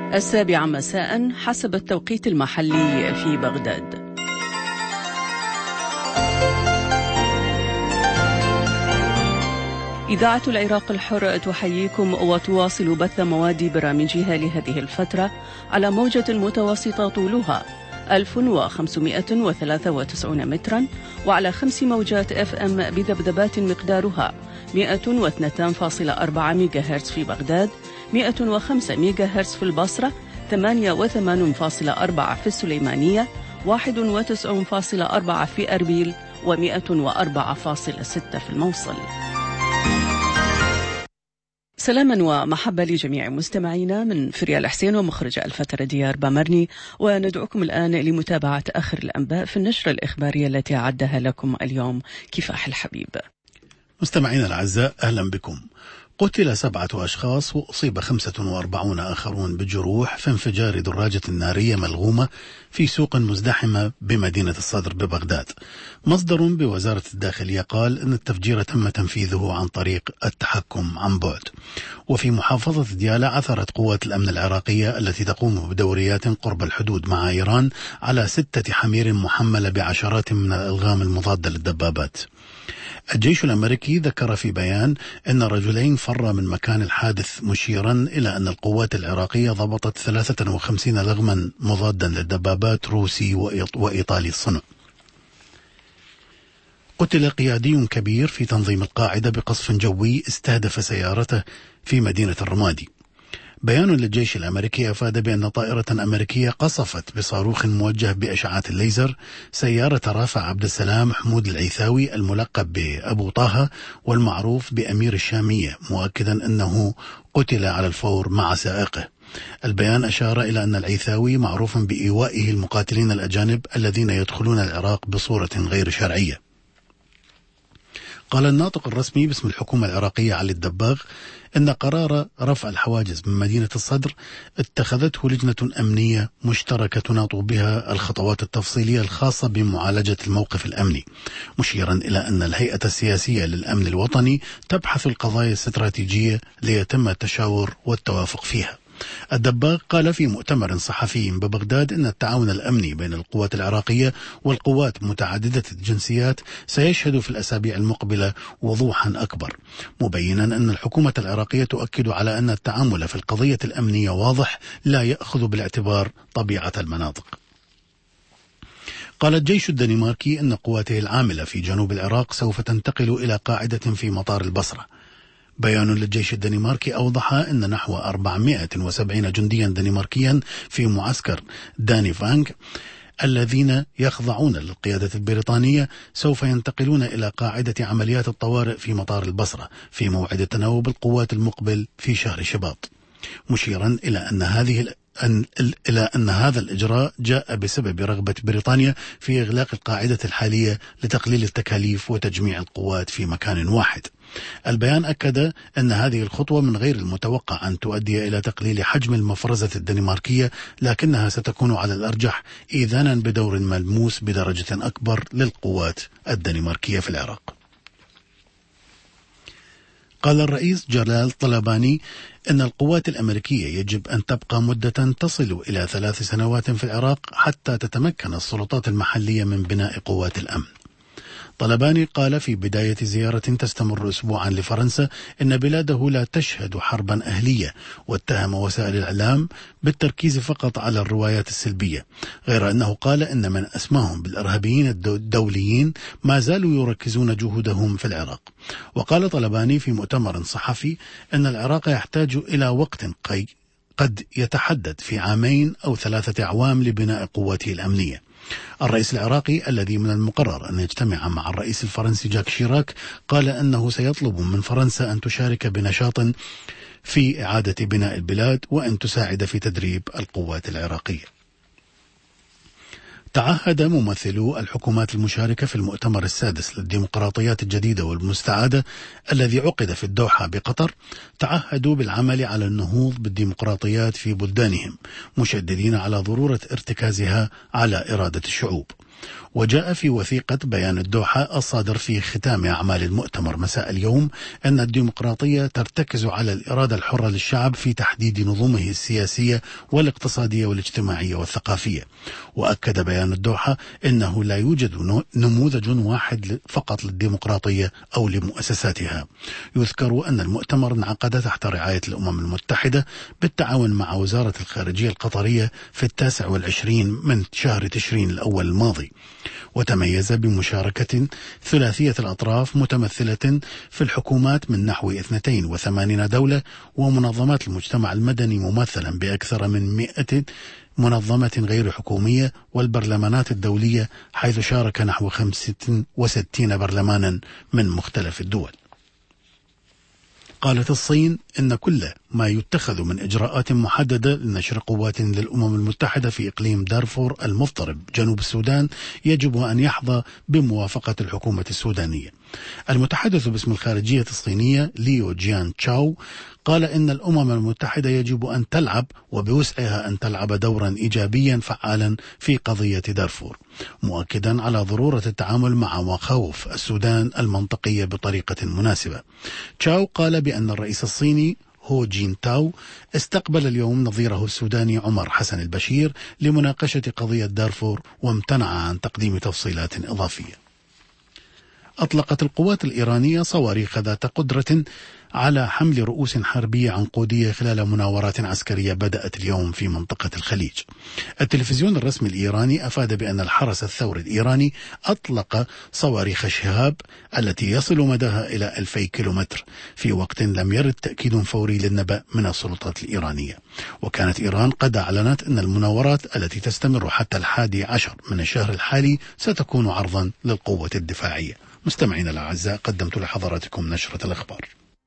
7 مساء حسب التوقيت المحلي في بغداد. إذاعة العراق الحر تحييكم وتواصل بث مواد برامجها لهذه الفترة على موجة متوسطة طولها 1593 مترا وعلى 5 موجات FM بذبذبات مقدارها 102.4 ميجاهرتز في بغداد، 105 ميجاهرتز في البصرة، 88.4 في السليمانية، 91.4 في أربيل، و104.6 في الموصل. سلاما ومحبة لجميع مستمعينا من فريال حسين ومخرج الفترة ديار بامرني، وندعوكم الآن لمتابعة آخر الأنباء في النشرة الإخبارية التي أعدها لكم اليوم كفاح الحبيب. مستمعينا الأعزاء، أهلا بكم. قتل 7 أشخاص وأصيب 45 آخرون بالجروح في انفجار دراجة نارية ملغومة في سوق مزدحمة بمدينة الصدر ببغداد. مصدر بوزارة الداخلية قال أن التفجير تم تنفيذه عن طريق التحكم عن بعد. وفي محافظة ديالى عثرت قوات الأمن العراقية التي تقوم بدوريات قرب الحدود مع إيران على 6 حمير محملة بعشرات من الألغام المضادة للدبابات. الجيش الأمريكي ذكر في بيان أن رجلين فرا من مكان الحادث، مشيرا إلى أن القوات العراقية ضبطت 53 لغما مضادا للدبابات روسي وإيطالي الصنع. قتل قيادي كبير في تنظيم القاعدة بقصف جوي استهدف سيارته في مدينة الرمادي. بيان للجيش الأمريكي أفاد بأن طائرة أمريكية قصفت بصاروخ موجه بأشعة الليزر سيارة رافع عبد السلام حمود العيثاوي الملقب بأبو طه والمعروف بأمير الشامية، مؤكدا أنه قتل على الفور مع سائقه. البيان أشار إلى أن العيثاوي معروف بإيوائه المقاتلين الأجانب الذين يدخلون العراق بصورة غير شرعية. قال الناطق الرسمي باسم الحكومة العراقية علي الدباغ إن قرار رفع الحواجز من مدينة الصدر اتخذته لجنة أمنية مشتركة تناط بها الخطوات التفصيلية الخاصة بمعالجة الموقف الأمني، مشيرا إلى أن الهيئة السياسية للأمن الوطني تبحث القضايا الاستراتيجية ليتم التشاور والتوافق فيها. الدباغ قال في مؤتمر صحفي ببغداد أن التعاون الأمني بين القوات العراقية والقوات متعددة الجنسيات سيشهد في الأسابيع المقبلة وضوحا أكبر، مبينا أن الحكومة العراقية تؤكد على أن التعامل في القضية الأمنية واضح لا يأخذ بالاعتبار طبيعة المناطق. قال الجيش الدنماركي أن قواته العاملة في جنوب العراق سوف تنتقل إلى قاعدة في مطار البصرة. بيان للجيش الدنماركي أوضح أن نحو 470 جنديا دنماركيا في معسكر داني فانغ الذين يخضعون للقيادة البريطانية سوف ينتقلون إلى قاعدة عمليات الطوارئ في مطار البصرة في موعد تناوب القوات المقبل في شهر شباط، مشيرا إلى أن هذا الإجراء جاء بسبب رغبة بريطانيا في إغلاق القاعدة الحالية لتقليل التكاليف وتجميع القوات في مكان واحد. البيان أكد أن هذه الخطوة من غير المتوقع أن تؤدي إلى تقليل حجم المفرزة الدنماركية، لكنها ستكون على الأرجح إذانا بدور ملموس بدرجة أكبر للقوات الدنماركية في العراق. قال الرئيس جلال طلباني أن القوات الأمريكية يجب أن تبقى مدة تصل إلى 3 سنوات في العراق حتى تتمكن السلطات المحلية من بناء قوات الأمن. طلباني قال في بداية زيارة تستمر أسبوعا لفرنسا إن بلاده لا تشهد حربا أهلية، واتهم وسائل الإعلام بالتركيز فقط على الروايات السلبية، غير أنه قال إن من أسماهم بالإرهابيين الدوليين ما زالوا يركزون جهودهم في العراق. وقال طلباني في مؤتمر صحفي أن العراق يحتاج إلى وقت قد يتحدد في 2 أو 3 أعوام لبناء قواته الأمنية. الرئيس العراقي الذي من المقرر أن يجتمع مع الرئيس الفرنسي جاك شيراك قال أنه سيطلب من فرنسا أن تشارك بنشاط في إعادة بناء البلاد وأن تساعد في تدريب القوات العراقية. تعهد ممثلو الحكومات المشاركة في المؤتمر السادس للديمقراطيات الجديدة والمستعادة الذي عقد في الدوحة بقطر، تعهدوا بالعمل على النهوض بالديمقراطيات في بلدانهم، مشددين على ضرورة ارتكازها على إرادة الشعوب. وجاء في وثيقة بيان الدوحة الصادر في ختام أعمال المؤتمر مساء اليوم أن الديمقراطية ترتكز على الإرادة الحرة للشعب في تحديد نظمه السياسية والاقتصادية والاجتماعية والثقافية. وأكد بيان الدوحة أنه لا يوجد نموذج واحد فقط للديمقراطية أو لمؤسساتها. يذكر أن المؤتمر انعقد تحت رعاية الأمم المتحدة بالتعاون مع وزارة الخارجية القطرية في 29 من شهر تشرين الأول الماضي، وتميز بمشاركة ثلاثية الأطراف متمثلة في الحكومات من نحو 82 دولة، ومنظمات المجتمع المدني ممثلا بأكثر من 100 منظمة غير حكومية، والبرلمانات الدولية حيث شارك نحو 65 برلمانا من مختلف الدول. قالت الصين إن كل ما يتخذ من إجراءات محددة لنشر قوات للأمم المتحدة في إقليم دارفور المضطرب جنوب السودان يجب أن يحظى بموافقة الحكومة السودانية. المتحدث باسم الخارجية الصينية ليو جيان تشاو قال إن الأمم المتحدة يجب أن تلعب وبوسعها أن تلعب دورا إيجابيا فعالا في قضية دارفور، مؤكدا على ضرورة التعامل مع مخاوف السودان المنطقية بطريقة مناسبة. تشاو قال بأن الرئيس الصيني هو جين تاو استقبل اليوم نظيره السوداني عمر حسن البشير لمناقشة قضية دارفور، وامتنع عن تقديم تفصيلات إضافية. أطلقت القوات الإيرانية صواريخ ذات قدرة على حمل رؤوس حربية عنقودية خلال مناورات عسكرية بدأت اليوم في منطقة الخليج. التلفزيون الرسمي الإيراني أفاد بأن الحرس الثوري الإيراني أطلق صواريخ شهاب التي يصل مداها إلى 2000 كيلومتر في وقت لم يرد تأكيد فوري للنبأ من السلطات الإيرانية. وكانت إيران قد أعلنت أن المناورات التي تستمر حتى 11 من الشهر الحالي ستكون عرضا للقوة الدفاعية. مستمعينا الأعزاء، قدمت لحضراتكم نشرة الأخبار.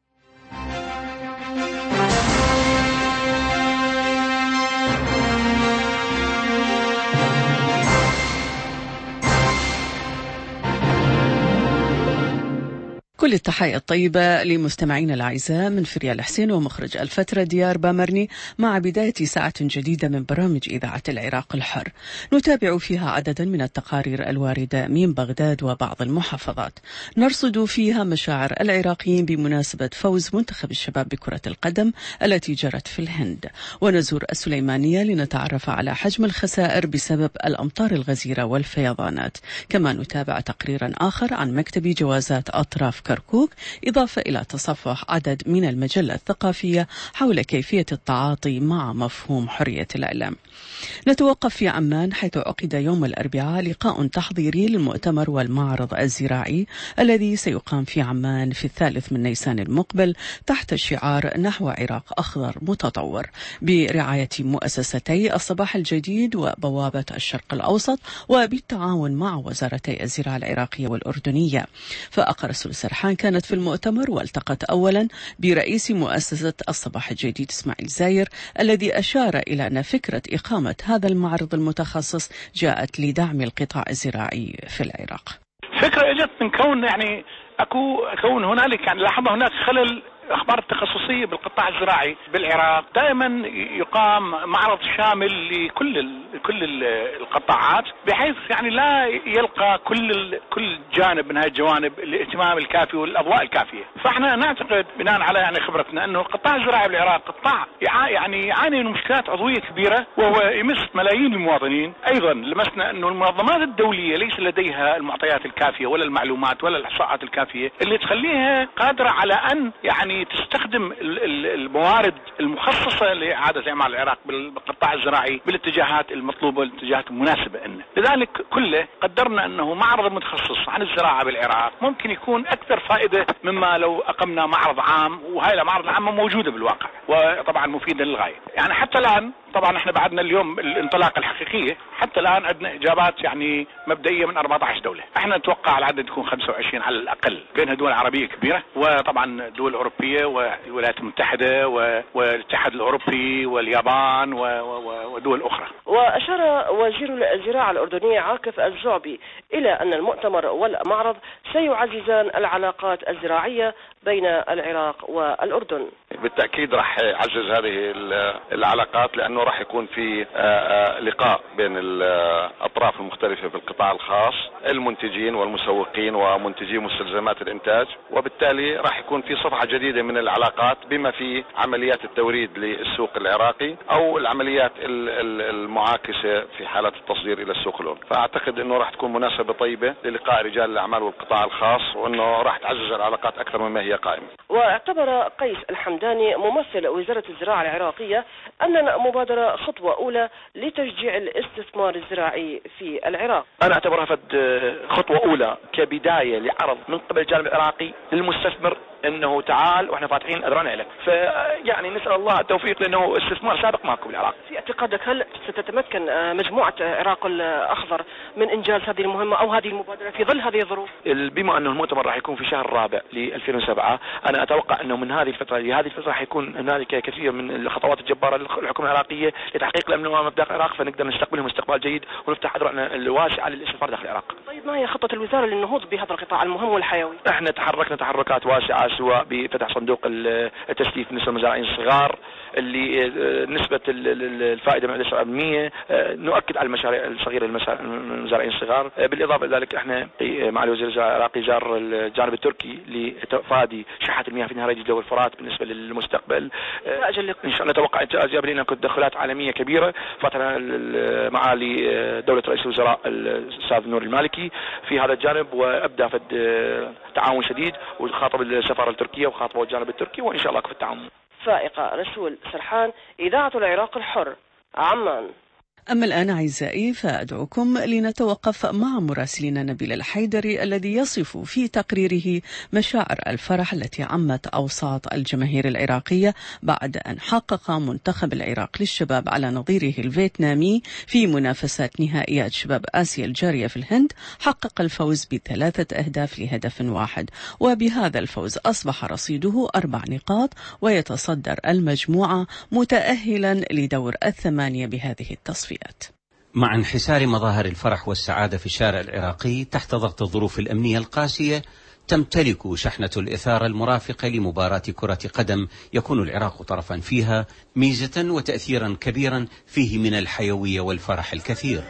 كل التحية الطيبة لمستمعينا الأعزاء من فريال حسين ومخرج الفترة ديار بامرني، مع بداية ساعة جديدة من برامج إذاعة العراق الحر نتابع فيها عددا من التقارير الواردة من بغداد وبعض المحافظات، نرصد فيها مشاعر العراقيين بمناسبة فوز منتخب الشباب بكرة القدم التي جرت في الهند، ونزور السليمانية لنتعرف على حجم الخسائر بسبب الأمطار الغزيرة والفيضانات. كما نتابع تقريرا آخر عن مكتب جوازات أطراف كركوك، إضافة إلى تصفح عدد من المجلة الثقافية حول كيفية التعاطي مع مفهوم حرية الإعلام. نتوقف في عمان حيث عقد يوم الأربعاء لقاء تحضيري للمؤتمر والمعرض الزراعي الذي سيقام في عمان في 3 من نيسان المقبل تحت شعار نحو عراق أخضر متطور، برعاية مؤسستي الصباح الجديد وبوابة الشرق الأوسط، وبالتعاون مع وزارتي الزراعة العراقية والأردنية. فأقر رسول سرحان كانت في المؤتمر، والتقت أولا برئيس مؤسسة الصباح الجديد إسماعيل زاير الذي أشار إلى أن فكرة إقامة هذا المعرض المتخصص جاءت لدعم القطاع الزراعي في العراق. فكرة اجت من كون كون هنالك لاحظنا هناك خلل الاخبار التخصصيه بالقطاع الزراعي بالعراق. دائما يقام معرض شامل لكل القطاعات بحيث لا يلقى كل جانب من هذه الجوانب الاهتمام الكافي والاضواء الكافيه. فاحنا نعتقد بناء على خبرتنا انه القطاع الزراعي بالعراق قطاع يعاني من مشكلات عضويه كبيره، وهو يمس ملايين المواطنين. ايضا لمسنا انه المنظمات الدوليه ليس لديها المعطيات الكافيه ولا المعلومات ولا الاحصاءات الكافيه اللي تخليها قادره على ان تستخدم الموارد المخصصة لإعادة إعمار العراق بالقطاع الزراعي بالاتجاهات المطلوبة والاتجاهات المناسبة لنا. لذلك كله قدرنا أنه معرض متخصص عن الزراعة بالعراق ممكن يكون أكثر فائدة مما لو أقمنا معرض عام، وهي المعرض العامة موجودة بالواقع وطبعا مفيدة للغاية. حتى الآن طبعا احنا بعدنا اليوم الانطلاقة الحقيقية، حتى الآن عندنا إجابات مبدئية من 14 دولة. احنا نتوقع العدد يكون 25 على الأقل، بينها دول عربية كبيرة وطبعا دول أوروبية الأوروبية والولايات المتحدة والاتحاد الأوروبي واليابان ودول أخرى. وأشار وزير الزراعة الأردني عاكف الزعبي إلى أن المؤتمر والمعرض سيعززان العلاقات الزراعية بين العراق والأردن. بالتأكيد راح يعزز هذه العلاقات، لأنه راح يكون في لقاء بين الأطراف المختلفة في القطاع الخاص، المنتجين والمسوقين ومنتجي مستلزمات الإنتاج، وبالتالي راح يكون في صفحة جديدة من العلاقات بما في عمليات التوريد للسوق العراقي أو العمليات المعاكسة في حالة التصدير إلى السوق الأردني. فأعتقد أنه راح تكون مناسبة طيبة للقاء رجال الأعمال والقطاع الخاص، وأنه راح تعزز العلاقات أكثر مما هي قائمة. واعتبر قيس الحمداني ممثل وزارة الزراعة العراقية أن المبادرة خطوة أولى لتشجيع الاستثمار الزراعي في العراق. أنا أعتبرها خطوة أولى كبداية لعرض من قبل الجانب العراقي للمستثمر انه تعال واحنا فاتحين اذرعنا لك، فيعني نسال الله التوفيق لانه استثمار سابق ماكو بالعراق. في اعتقادك هل ستتمكن مجموعه عراق الاخضر من انجاز هذه المهمه او هذه المبادره في ظل هذه الظروف؟ بما انه المؤتمر راح يكون في شهر الرابع ل 2007، انا اتوقع انه من هذه الفتره لهذه الفتره راح يكون هنالك كثير من الخطوات الجباره للحكومه العراقيه لتحقيق الامن والامن داخل العراق، فنقدر نستقبلهم استقبال جيد ونفتح اذرعنا الواسعه للاستثمار داخل العراق. طيب ما هي خطه الوزاره للنهوض بهذا القطاع المهم والحيوي؟ احنا تحركنا تحركات واسعه، سواء بفتح صندوق التسليف بالنسبه للمزارعين الصغار اللي نسبه الفائده من 7%، نؤكد على المشاريع الصغيره للمزارعين الصغار. بالاضافه الى ذلك احنا مع الوزير الزراعي العراقي زار الجانب التركي لتفادي شحه المياه في نهري دجله والفرات بالنسبه للمستقبل. ان شاء الله نتوقع انتاج ايجابي لنا تدخلات عالميه كبيره. فتنا معالي دوله رئيس الوزراء الاستاذ نور المالكي في هذا الجانب، وابدى في تعاون شديد، وخاطب السفاره التركيه وخاطبوا الجانب التركي، وان شاء الله في التعاون. فائقة رسول سرحان، إذاعة العراق الحر، عمان. أما الآن أعزائي فأدعوكم لنتوقف مع مراسلنا نبيل الحيدري الذي يصف في تقريره مشاعر الفرح التي عمت أوساط الجماهير العراقية بعد أن حقق منتخب العراق للشباب على نظيره الفيتنامي في منافسات نهائيات شباب آسيا الجارية في الهند، حقق الفوز ب3 أهداف لهدف واحد، وبهذا الفوز أصبح رصيده 4 نقاط ويتصدر المجموعة متأهلا لدور 8 بهذه التصفيات. مع انحسار مظاهر الفرح والسعادة في الشارع العراقي تحت ضغط الظروف الأمنية القاسية، تمتلك شحنة الإثارة المرافقة لمباراة كرة قدم يكون العراق طرفا فيها ميزة وتأثيرا كبيرا فيه من الحيوية والفرح الكثير.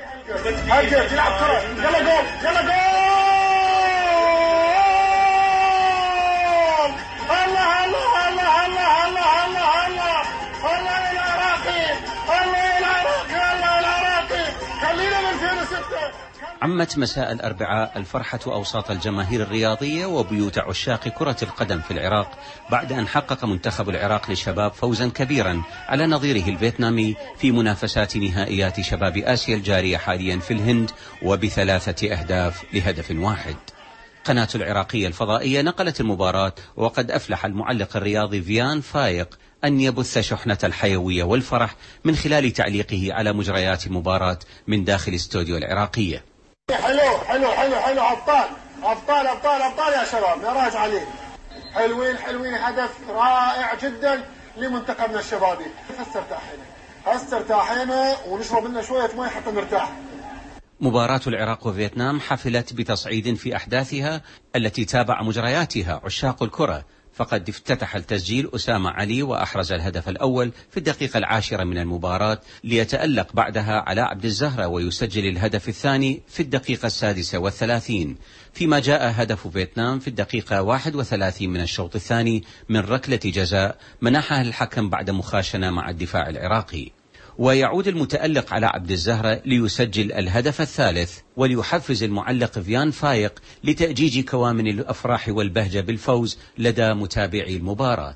عمت مساء الأربعاء الفرحة أوساط الجماهير الرياضية وبيوت عشاق كرة القدم في العراق بعد أن حقق منتخب العراق للشباب فوزا كبيرا على نظيره الفيتنامي في منافسات نهائيات شباب آسيا الجارية حاليا في الهند، وب3 أهداف لهدف واحد. قناة العراقية الفضائية نقلت المباراة، وقد أفلح المعلق الرياضي فيان فايق أن يبث شحنة الحيوية والفرح من خلال تعليقه على مجريات المباراة من داخل استوديو العراقية. حلو حلو حلو حلو، أبطال أبطال أبطال أبطال يا شباب، يا راج عليه، حلوين حلوين، هدف رائع جدا لمنتخبنا الشبابي. هسه ارتاحينا ونشرب لنا شوية مي حتى نرتاح. مباراة العراق وفيتنام حفلت بتصعيد في أحداثها التي تابع مجرياتها عشاق الكرة، فقد افتتح التسجيل أسامة علي وأحرز الهدف الأول في الدقيقة 10 من المباراة، ليتألق بعدها علاء عبد الزهرة ويسجل الهدف الثاني في الدقيقة 36، فيما جاء هدف فيتنام في الدقيقة 31 من الشوط الثاني من ركلة جزاء منحها الحكم بعد مخاشنة مع الدفاع العراقي. ويعود المتألق على عبد الزهرة ليسجل الهدف الثالث، وليحفز المعلق فيان فايق لتأجيج كوامن الأفراح والبهجة بالفوز لدى متابعي المباراة.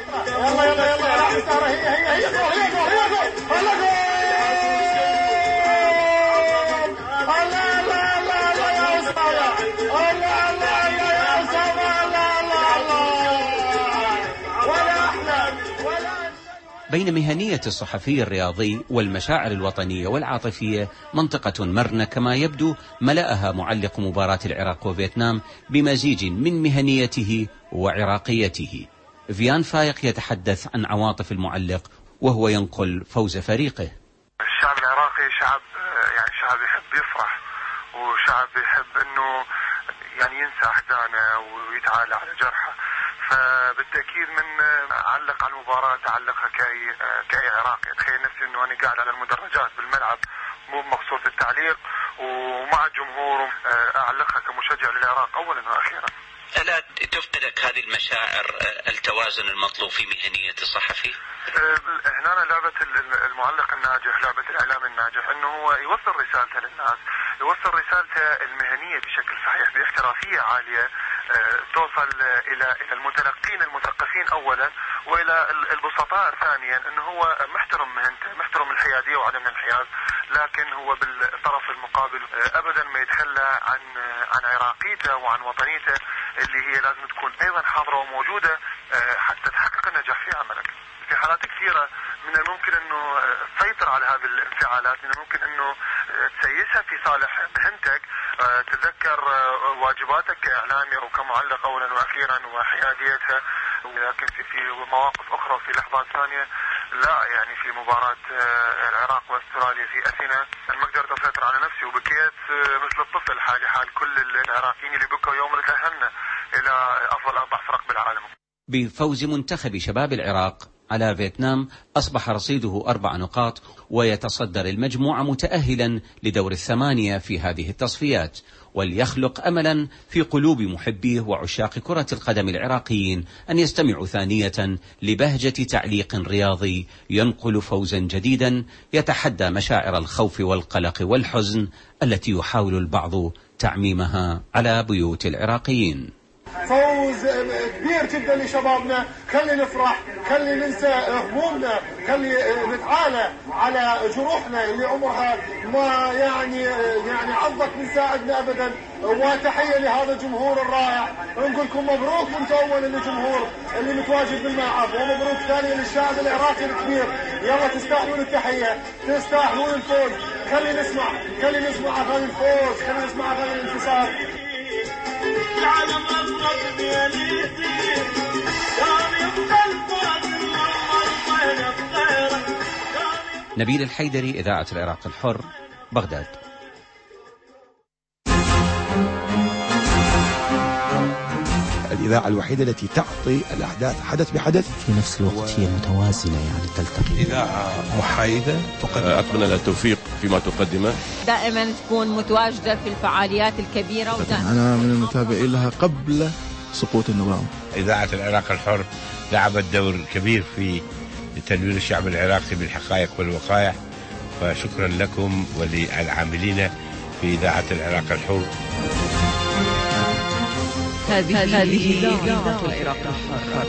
بين مهنية الصحفي الرياضي والمشاعر الوطنية والعاطفية منطقة مرنة كما يبدو ملأها معلق مباراة العراق وفيتنام بمزيج من مهنيته وعراقيته. فيان فايق يتحدث عن عواطف المعلق وهو ينقل فوز فريقه. الشعب العراقي شعب يحب يفرح، وشعب يحب انه ينسى احزانه ويتعالى على جرحه. فبالتأكيد من أعلق على المباراة أعلقها كأي عراقي. أتخيل نفسي أنه أنا قاعد على المدرجات بالملعب مو بمقصورة التعليق ومع الجمهور، أعلقها كمشجع للعراق أولا وأخيرا. ألا تفقدك هذه المشاعر التوازن المطلوب في مهنية الصحفي؟ هنا لعبة المعلق الناجح، لعبة الإعلام الناجح، أنه هو يوصل رسالته للناس، يوصل رسالته المهنية بشكل صحيح باحترافية عالية، توصل إلى المتلقين المثقفين أولا، وإلى البسطاء ثانيا، أنه هو محترم مهنته، محترم الحيادية وعدم الانحياز، لكن هو بالطرف المقابل أبدا ما يتخلى عن عراقيته وعن وطنيته اللي هي لازم تكون أيضا حاضرة وموجودة حتى تحقق النجاح في عملك. في حالات كثيرة من الممكن أنه تسيطر على هذه الانفعالات، من الممكن أنه تسيسها في صالح مهنتك، تتذكر واجباتك كإعلامي أو كمعلق أولا وأخيرا وحياديتها، لكن في مواقف أخرى وفي لحظات ثانية لا. في مباراة العراق واستراليا في أثينا ما قدرت أسيطر على نفسي وبكيت مثل الطفل، حال كل العراقيين اللي بكوا يوم اللي تأهلنا إلى أفضل 4 فرق بالعالم. بفوز منتخب شباب العراق على فيتنام أصبح رصيده 4 نقاط ويتصدر المجموعة متأهلا لدور 8 في هذه التصفيات، وليخلق أملا في قلوب محبيه وعشاق كرة القدم العراقيين أن يستمعوا ثانية لبهجة تعليق رياضي ينقل فوزا جديدا يتحدى مشاعر الخوف والقلق والحزن التي يحاول البعض تعميمها على بيوت العراقيين. فوز كبير جدا لشبابنا، خلي نفرح، خلي ننسى همومنا، خلي نتعالى على جروحنا اللي عمرها ما عضت من ساعدنا ابدا. وتحيه لهذا الجمهور الرائع، نقول لكم مبروك انتم اولا للجمهور اللي متواجد بالملعب، ومبروك ثانيا للشعب العراقي الكبير. يلا تستاهلون التحيه، تستاهلون الفوز. خلي نسمع اغاني الفوز، خلي نسمع اغاني الانتصار. العالم أصرف بيليسي كان يفضل نبيل الحيدري، إذاعة العراق الحر، بغداد. الإذاعة الوحيدة التي تعطي الأحداث حدث بحدث، في نفس الوقت هي متوازنة، تلتقي. إذاعة محايدة، أتمنى لها التوفيق فيما تقدمه، دائما تكون متواجدة في الفعاليات الكبيرة. أنا من المتابعين لها قبل سقوط النظام. إذاعة العراق الحر لعبت دور كبير في تنوير الشعب العراقي بالحقائق والوقائع، فشكرا لكم وللعاملين في إذاعة العراق الحر. هذه إذاعة العراق الحر.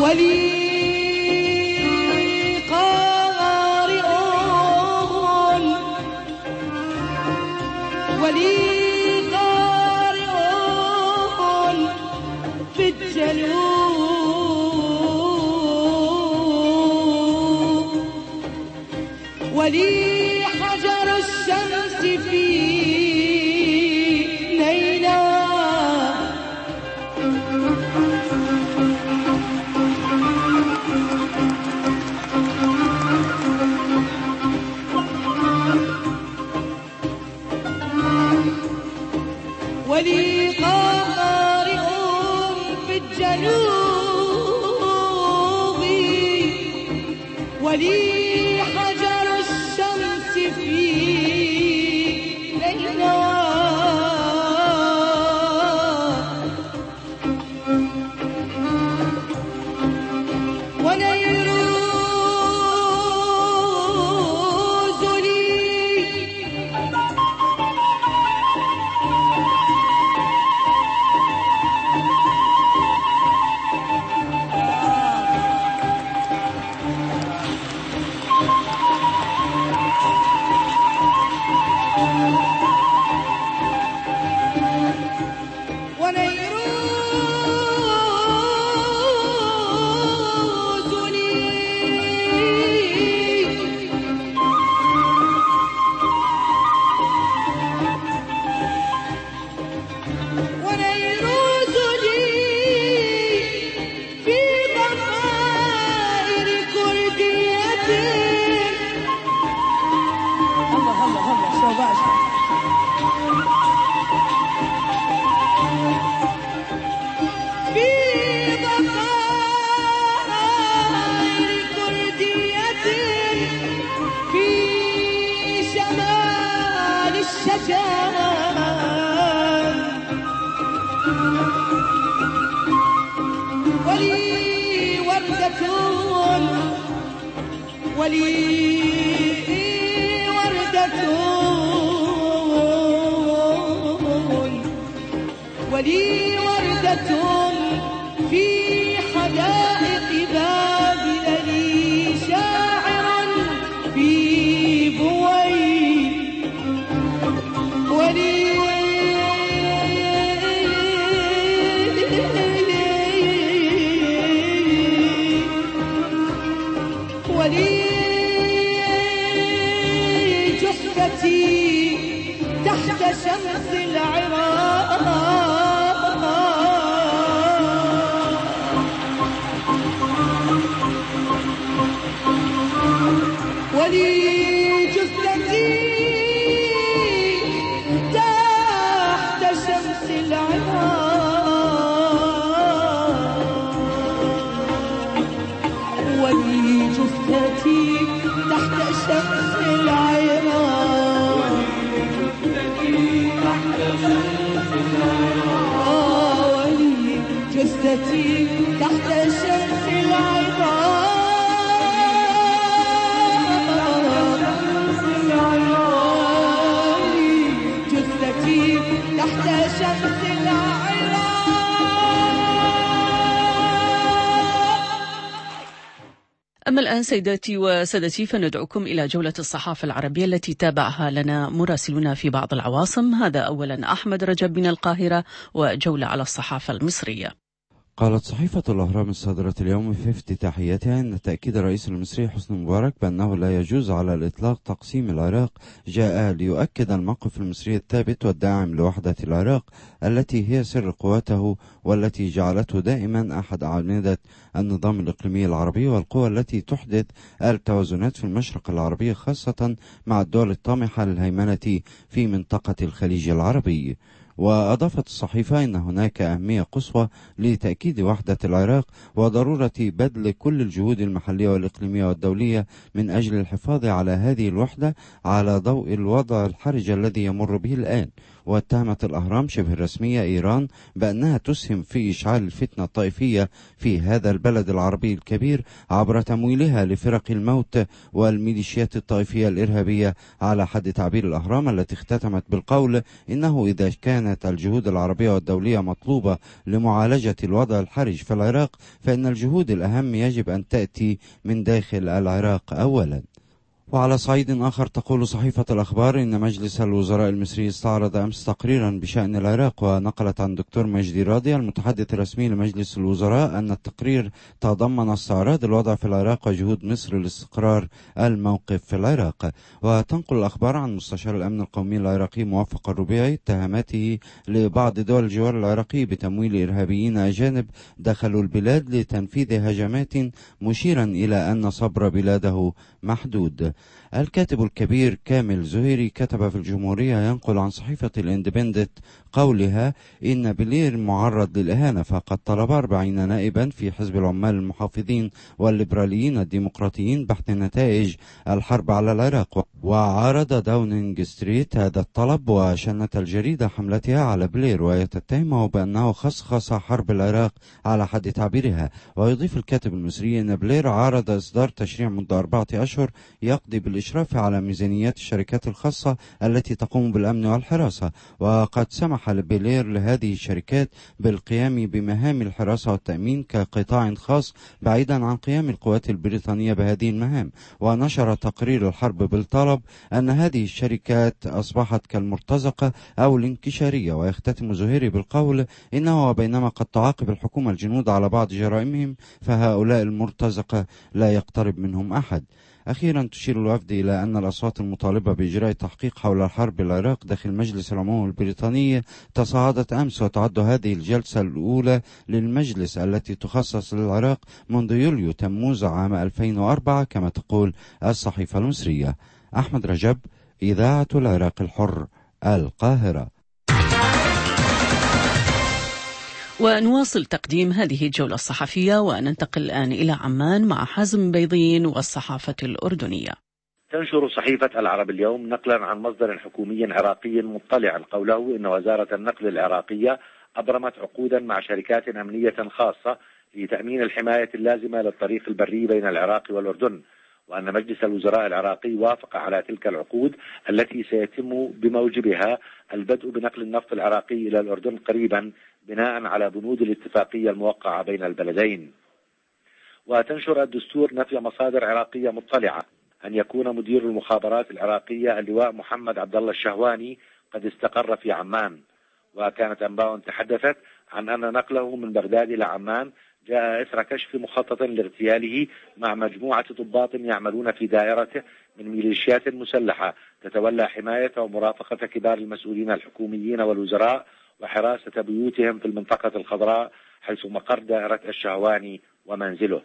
ولي حجر الشمس في ليلى ولي قارئ في الجنوب ولي ولي وردة في حدائق بابل لي شاعر في بوي ولي جثتي تحت شمس العراق ولي جثتي تحت شمس العراق ولي جثتي تحت شمس العراق ولي جثتي تحت شمس العراق تحت شمس العراق. أما الآن سيداتي وسادتي فندعوكم إلى جولة الصحافة العربية التي تابعها لنا مراسلون في بعض العواصم. هذا أولا أحمد رجب من القاهرة وجولة على الصحافة المصرية. قالت صحيفة الأهرام الصادرة اليوم في افتتاحيتها أن تأكيد الرئيس المصري حسني مبارك بأنه لا يجوز على الإطلاق تقسيم العراق جاء ليؤكد الموقف المصري الثابت والداعم لوحدة العراق التي هي سر قوته والتي جعلته دائما أحد أعمدة النظام الإقليمي العربي والقوى التي تحدث التوازنات في المشرق العربي خاصة مع الدول الطامحة للهيمنة في منطقة الخليج العربي. وأضافت الصحيفة أن هناك أهمية قصوى لتأكيد وحدة العراق وضرورة بذل كل الجهود المحلية والإقليمية والدولية من أجل الحفاظ على هذه الوحدة على ضوء الوضع الحرج الذي يمر به الآن. واتهمت الأهرام شبه الرسمية إيران بأنها تسهم في إشعال الفتنة الطائفية في هذا البلد العربي الكبير عبر تمويلها لفرق الموت والميليشيات الطائفية الإرهابية، على حد تعبير الأهرام التي اختتمت بالقول إنه إذا كان كانت الجهود العربية والدولية مطلوبة لمعالجة الوضع الحرج في العراق، فإن الجهود الأهم يجب أن تأتي من داخل العراق أولا. وعلى صعيد آخر تقول صحيفة الأخبار إن مجلس الوزراء المصري استعرض أمس تقريرا بشأن العراق، ونقلت عن دكتور مجدي راضي المتحدث الرسمي لمجلس الوزراء أن التقرير تضمن استعراض الوضع في العراق وجهود مصر لاستقرار الموقف في العراق. وتنقل الأخبار عن مستشار الأمن القومي العراقي موفق الربيعي اتهاماته لبعض دول الجوار العراقي بتمويل إرهابيين أجانب دخلوا البلاد لتنفيذ هجمات، مشيرا إلى أن صبر بلاده محدود. الكاتب الكبير كامل زهيري كتب في الجمهورية ينقل عن صحيفة الاندبندنت قولها إن بلير معرض للإهانة، فقد طلب 40 نائبا في حزب العمال المحافظين والليبراليين الديمقراطيين بحث نتائج الحرب على العراق. وعارض داونينج ستريت هذا الطلب، وشنت الجريدة حملتها على بلير وهي تتهمه بأنه خصخص حرب العراق على حد تعبيرها. ويضيف الكاتب المصري أن بلير عارض إصدار تشريع منذ 4 أشهر يقضي بالإشراف على ميزانيات الشركات الخاصة التي تقوم بالأمن والحراسة، وقد سمح بلير لهذه الشركات بالقيام بمهام الحراسة والتأمين كقطاع خاص بعيدا عن قيام القوات البريطانية بهذه المهام. ونشر تقرير الحرب بالطلب أن هذه الشركات أصبحت كالمرتزقة أو الانكشارية. ويختتم زهيري بالقول إنه بينما قد تعاقب الحكومة الجنود على بعض جرائمهم، فهؤلاء المرتزقة لا يقترب منهم أحد. أخيرا تشير الوفد إلى أن الأصوات المطالبة بإجراء تحقيق حول الحرب العراق داخل مجلس العموم البريطاني تصاعدت أمس، وتعد هذه الجلسة الأولى للمجلس التي تخصص للعراق منذ يوليو تموز عام 2004 كما تقول الصحيفة المصرية. أحمد رجب، إذاعة العراق الحر، القاهرة. ونواصل تقديم هذه الجولة الصحفية وننتقل الآن إلى عمان مع حازم بيضين والصحافة الأردنية. تنشر صحيفة العرب اليوم نقلا عن مصدر حكومي عراقي مطلع قوله إن وزارة النقل العراقية أبرمت عقودا مع شركات أمنية خاصة لتأمين الحماية اللازمة للطريق البري بين العراق والأردن، وأن مجلس الوزراء العراقي وافق على تلك العقود التي سيتم بموجبها البدء بنقل النفط العراقي إلى الأردن قريبا بناء على بنود الاتفاقية الموقعة بين البلدين. وتنشر الدستور نفي مصادر عراقية مطلعة أن يكون مدير المخابرات العراقية اللواء محمد عبد الله الشهواني قد استقر في عمان. وكانت أنباء تحدثت عن أن نقله من بغداد إلى عمان جاء إثر كشف مخطط لاغتياله مع مجموعة ضباط يعملون في دائرته من ميليشيات مسلحة تتولى حماية ومرافقة كبار المسؤولين الحكوميين والوزراء وحراسة بيوتهم في المنطقة الخضراء حيث مقر دائرة الشهواني ومنزله.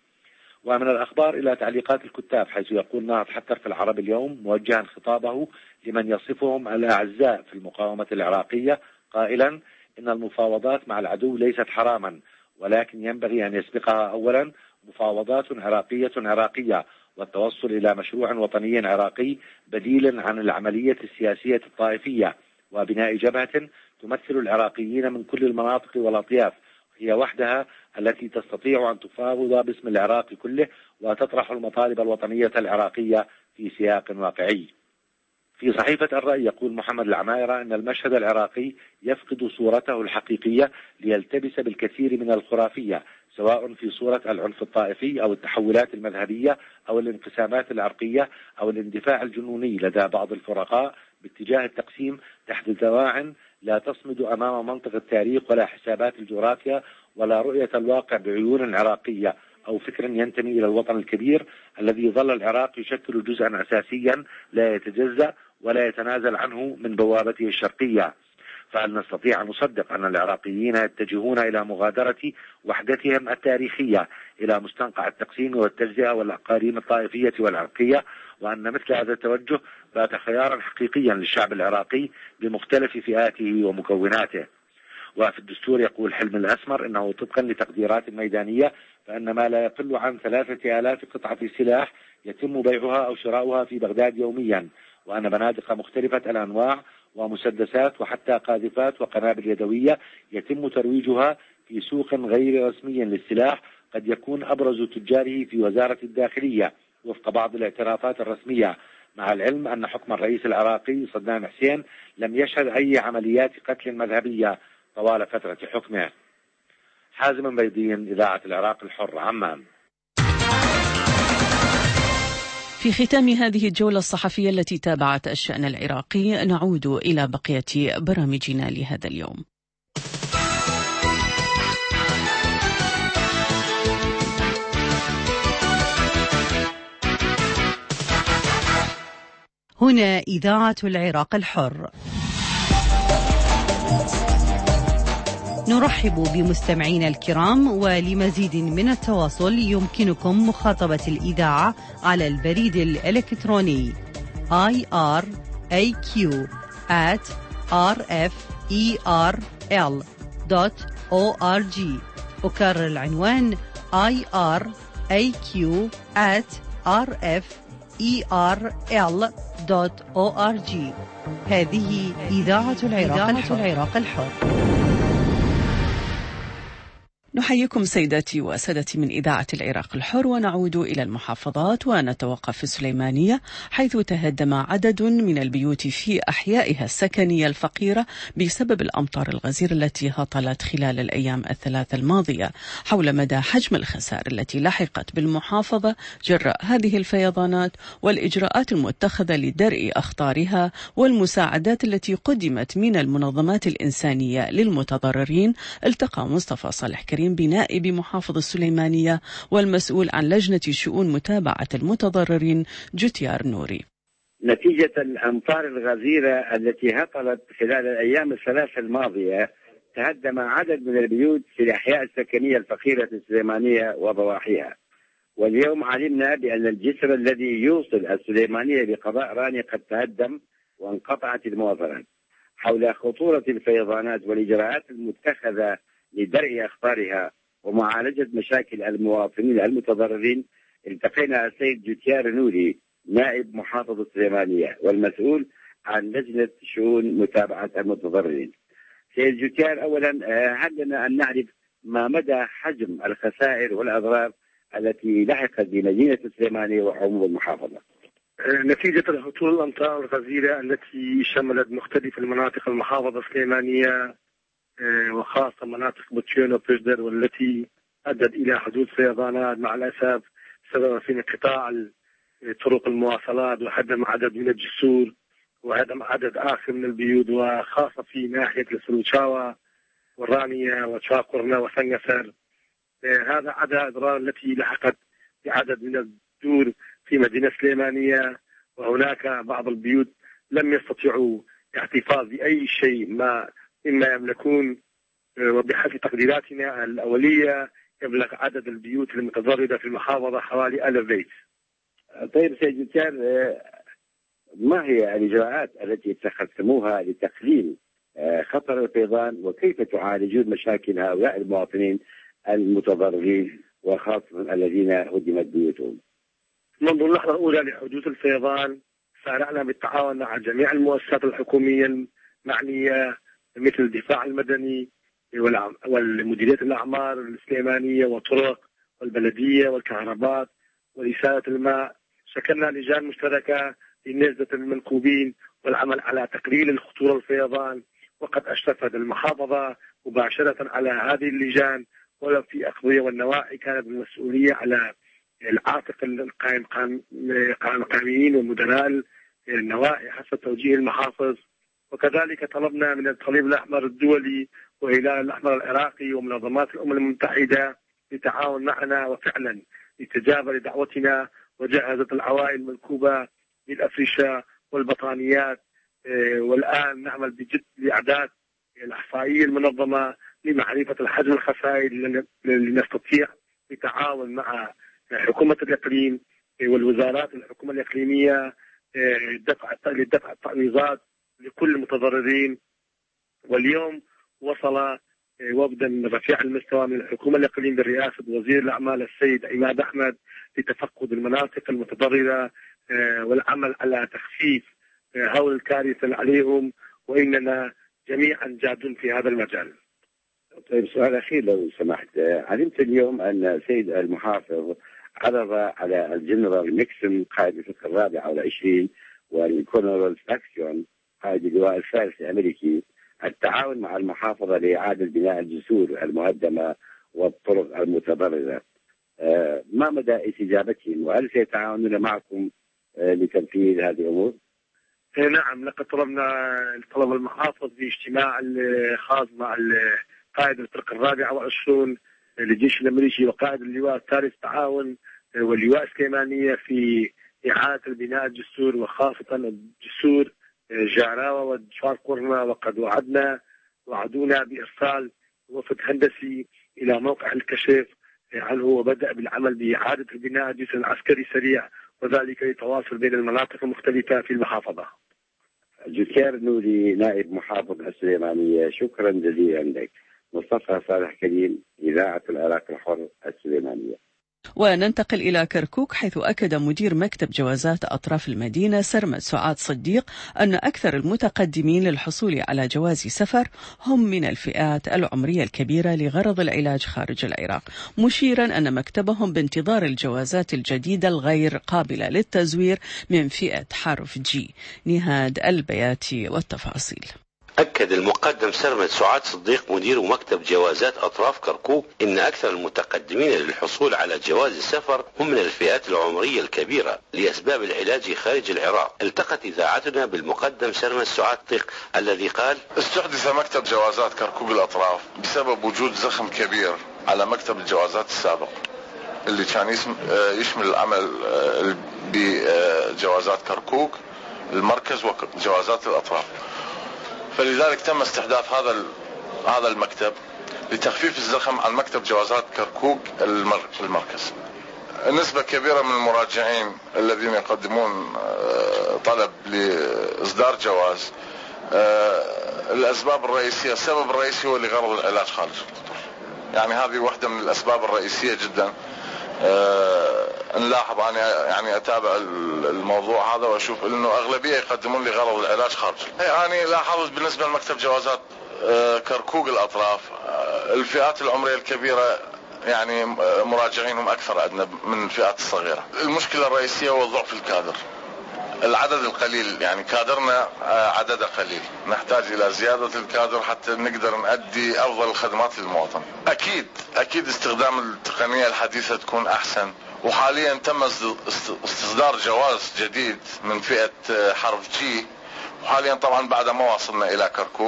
ومن الأخبار إلى تعليقات الكتاب، حيث يقول ناهض حتر في العرب اليوم موجها خطابه لمن يصفهم الأعزاء في المقاومة العراقية قائلا إن المفاوضات مع العدو ليست حراما، ولكن ينبغي أن يسبقها أولا مفاوضات عراقية والتوصل إلى مشروع وطني عراقي بديل عن العملية السياسية الطائفية، وبناء جبهة تمثل العراقيين من كل المناطق والأطياف هي وحدها التي تستطيع أن تفاوض باسم العراق كله وتطرح المطالب الوطنية العراقية في سياق واقعي. في صحيفة الرأي يقول محمد العمايرة أن المشهد العراقي يفقد صورته الحقيقية ليلتبس بالكثير من الخرافية، سواء في صورة العنف الطائفي أو التحولات المذهبية أو الانقسامات العرقية أو الاندفاع الجنوني لدى بعض الفرقاء باتجاه التقسيم تحت دواع لا تصمد أمام منطق التاريخ ولا حسابات الجغرافيا ولا رؤية الواقع بعيون عراقية أو فكر ينتمي إلى الوطن الكبير الذي ظل العراق يشكل جزءا أساسيا لا يتجزأ ولا يتنازل عنه من بوابته الشرقية. فهل نستطيع أن نصدق أن العراقيين يتجهون إلى مغادرة وحدتهم التاريخية إلى مستنقع التقسيم والتجزئة والأقاليم الطائفية والعرقية، وأن مثل هذا التوجه بات خيارا حقيقيا للشعب العراقي بمختلف فئاته ومكوناته؟ وفي الدستور يقول حلم الأسمر إنه طبقا لتقديرات ميدانية فإن ما لا يقل عن 3000 قطعة سلاح يتم بيعها أو شراؤها في بغداد يوميا، وأن بنادق مختلفة الأنواع ومسدسات وحتى قاذفات وقنابل يدوية يتم ترويجها في سوق غير رسمي للسلاح قد يكون أبرز تجاره في وزارة الداخلية وفق بعض الاعترافات الرسمية، مع العلم أن حكم الرئيس العراقي صدام حسين لم يشهد أي عمليات قتل مذهبية طوال فترة حكمه. حازم بيضين، إذاعة العراق الحر، عمان. في ختام هذه الجولة الصحفية التي تابعت الشأن العراقي نعود إلى بقية برامجنا لهذا اليوم. هنا إذاعة العراق الحر. نرحب بمستمعينا الكرام، ولمزيد من التواصل يمكنكم مخاطبة الإذاعة على البريد الإلكتروني iraq@rferl.org. أكرر العنوان iraq@rferl.org. هذه إذاعة العراق الحر. نحييكم سيداتي وسادتي من إذاعة العراق الحر، ونعود إلى المحافظات ونتوقف في السليمانية، حيث تهدم عدد من البيوت في أحيائها السكنية الفقيرة بسبب الأمطار الغزيرة التي هطلت خلال الأيام الثلاث الماضية. حول مدى حجم الخسائر التي لحقت بالمحافظة جراء هذه الفيضانات، والإجراءات المتخذة لدرء أخطارها، والمساعدات التي قدمت من المنظمات الإنسانية للمتضررين، التقى مصطفى صالح كريم بنائب محافظ السليمانية والمسؤول عن لجنة شؤون متابعة المتضررين جوتيار نوري. نتيجة الأمطار الغزيرة التي هطلت خلال الأيام الثلاث الماضية، تهدم عدد من البيوت في الأحياء السكنية الفقيرة في السليمانية وضواحيها. واليوم علمنا بأن الجسر الذي يوصل السليمانية بقضاء راني قد تهدم وانقطعت المواصلات. حول خطورة الفيضانات والإجراءات المتخذة لدرء أخطارها ومعالجة مشاكل المواطنين المتضررين، التقينا السيد جوتيار نوري نائب محافظ السليمانية والمسؤول عن لجنة شؤون متابعة المتضررين. سيد جوتيار، أولا هل لنا أن نعرف ما مدى حجم الخسائر والأضرار التي لحقت بمدينة السليمانية وعموم المحافظة؟ نتيجة هطول الأمطار الغزيرة التي شملت مختلف المناطق المحافظة السليمانية وخاصة مناطق بوتشين وبجدر، والتي أدت إلى حدوث فيضانات مع الأسف سبب في انقطاع طرق المواصلات وهدم عدد من الجسور وهدم عدد آخر من البيوت، وخاصة في ناحية السلوشاوة والرانية وشاقرنا وسنغسر. هذا عدد الأضرار التي لحقت بعدد من الدور في مدينة سليمانية، وهناك بعض البيوت لم يستطيعوا احتفاظ بأي شيء مما يملكون، وبحسب تقديراتنا الأولية يبلغ عدد البيوت المتضررة في المحافظة حوالي 1000 بيت. طيب سيد جوتيار، ما هي الإجراءات التي اتخذتموها لتقليل خطر الفيضان، وكيف تعالجون مشاكل هؤلاء المواطنين المتضررين وخاصة الذين هدمت بيوتهم؟ منذ اللحظة الأولى لحدوث الفيضان سارعنا بالتعاون مع جميع المؤسسات الحكومية المعنية، مثل الدفاع المدني والمديرية الأعمار السليمانية والطرق والبلدية والكهرباء ورسالة الماء. شكلنا لجان مشتركة لنجدة المنكوبين والعمل على تقليل الخطورة الفيضان، وقد أشرفت المحافظة مباشرة على هذه اللجان، ولو في أقضية والنواحي كانت المسؤولية على العاتق القائمين ومدراء النواحي حسب توجيه المحافظ. وكذلك طلبنا من الصليب الأحمر الدولي وهلال الأحمر العراقي ومنظمات الأمم المتحدة للتعاون معنا، وفعلا استجاب لدعوتنا وجهزت العوائل المنكوبة بالأفرشة والبطانيات. والآن نعمل بجد لإعداد الإحصائية المنظمة لمعرفة الحجم الخسائر لنستطيع بالتعاون مع حكومة الإقليم والوزارات الحكومة الإقليمية لدفع التعويضات لكل المتضررين. واليوم وصل وفدا من رفيع المستوى من الحكومة الإقليم برئاسة وزير الأعمال السيد عماد أحمد لتفقد المناطق المتضررة والعمل على تخفيف هول الكارثة عليهم، وإننا جميعا جادون في هذا المجال. طيب سؤال أخير لو سمحت، علمت اليوم أن سيد المحافظ عرض على الجنرال نيكسون قائد الفرقة الرابعة والعشرين والكولونيل فاكسيون قائد اللواء الفارس الأمريكي التعاون مع المحافظة لإعادة بناء الجسور المهدمة والطرق المتضررة. ما مدى استجابتهم وهل سيتعاونون معكم لتنفيذ هذه الأمور؟ نعم، لقد طلب المحافظ في اجتماع خاص مع قائد الفرقة 24 للجيش الأمريكي وقائد اللواء الثالث تعاون واللواء السليمانية في إعادة البناء الجسور وخاصة الجسور جعراوة ودفار قرنا، وقد وعدونا بإرسال وفد هندسي إلى موقع الكشف عنه وبدأ بالعمل بإعادة البناء الجسر العسكري سريع وذلك لتواصل بين المناطق المختلفة في المحافظة. جوكير نوري نائب محافظ السليمانية، شكرا جزيلا لك. مصطفى صالح كريم، إذاعة العراق الحر السليمانية. وننتقل إلى كركوك، حيث أكد مدير مكتب جوازات أطراف المدينة سرمد سعاد صديق أن أكثر المتقدمين للحصول على جواز سفر هم من الفئات العمرية الكبيرة لغرض العلاج خارج العراق، مشيرا أن مكتبهم بانتظار الجوازات الجديدة الغير قابلة للتزوير من فئة حرف جي. نهاد البياتي والتفاصيل. أكد المقدم سرمد سعاد صديق مدير مكتب جوازات أطراف كركوك إن أكثر المتقدمين للحصول على جواز السفر هم من الفئات العمرية الكبيرة لأسباب العلاج خارج العراق. التقت إذاعتنا بالمقدم سرمد سعاد صديق الذي قال: استحدث مكتب جوازات كركوك الأطراف بسبب وجود زخم كبير على مكتب الجوازات السابق اللي كان يشمل العمل بجوازات كركوك المركز وجوازات الأطراف، فلذلك تم استحداث هذا المكتب لتخفيف الزخم عن مكتب جوازات كركوك المركز. نسبة كبيرة من المراجعين الذين يقدمون طلب لإصدار جواز، الأسباب الرئيسية، السبب الرئيسي هو لغرض العلاج خارج القطر. يعني هذه واحدة من الأسباب الرئيسية جدا. نلاحظ أنا يعني أتابع الموضوع هذا وأشوف إنه أغلبية يقدمون لغرض العلاج خارج. يعني لاحظت بالنسبة لمكتب جوازات كركوك الأطراف الفئات العمرية الكبيرة يعني مراجعينهم أكثر عندنا من الفئات الصغيرة. المشكلة الرئيسية هو ضعف الكادر، العدد القليل، يعني كادرنا عدده قليل، نحتاج إلى زيادة الكادر حتى نقدر نؤدي أفضل الخدمات للمواطن. أكيد استخدام التقنية الحديثة تكون أحسن، وحاليا تم استصدار جواز جديد من فئة حرف جي، وحاليا طبعا بعد ما وصلنا إلى كركوك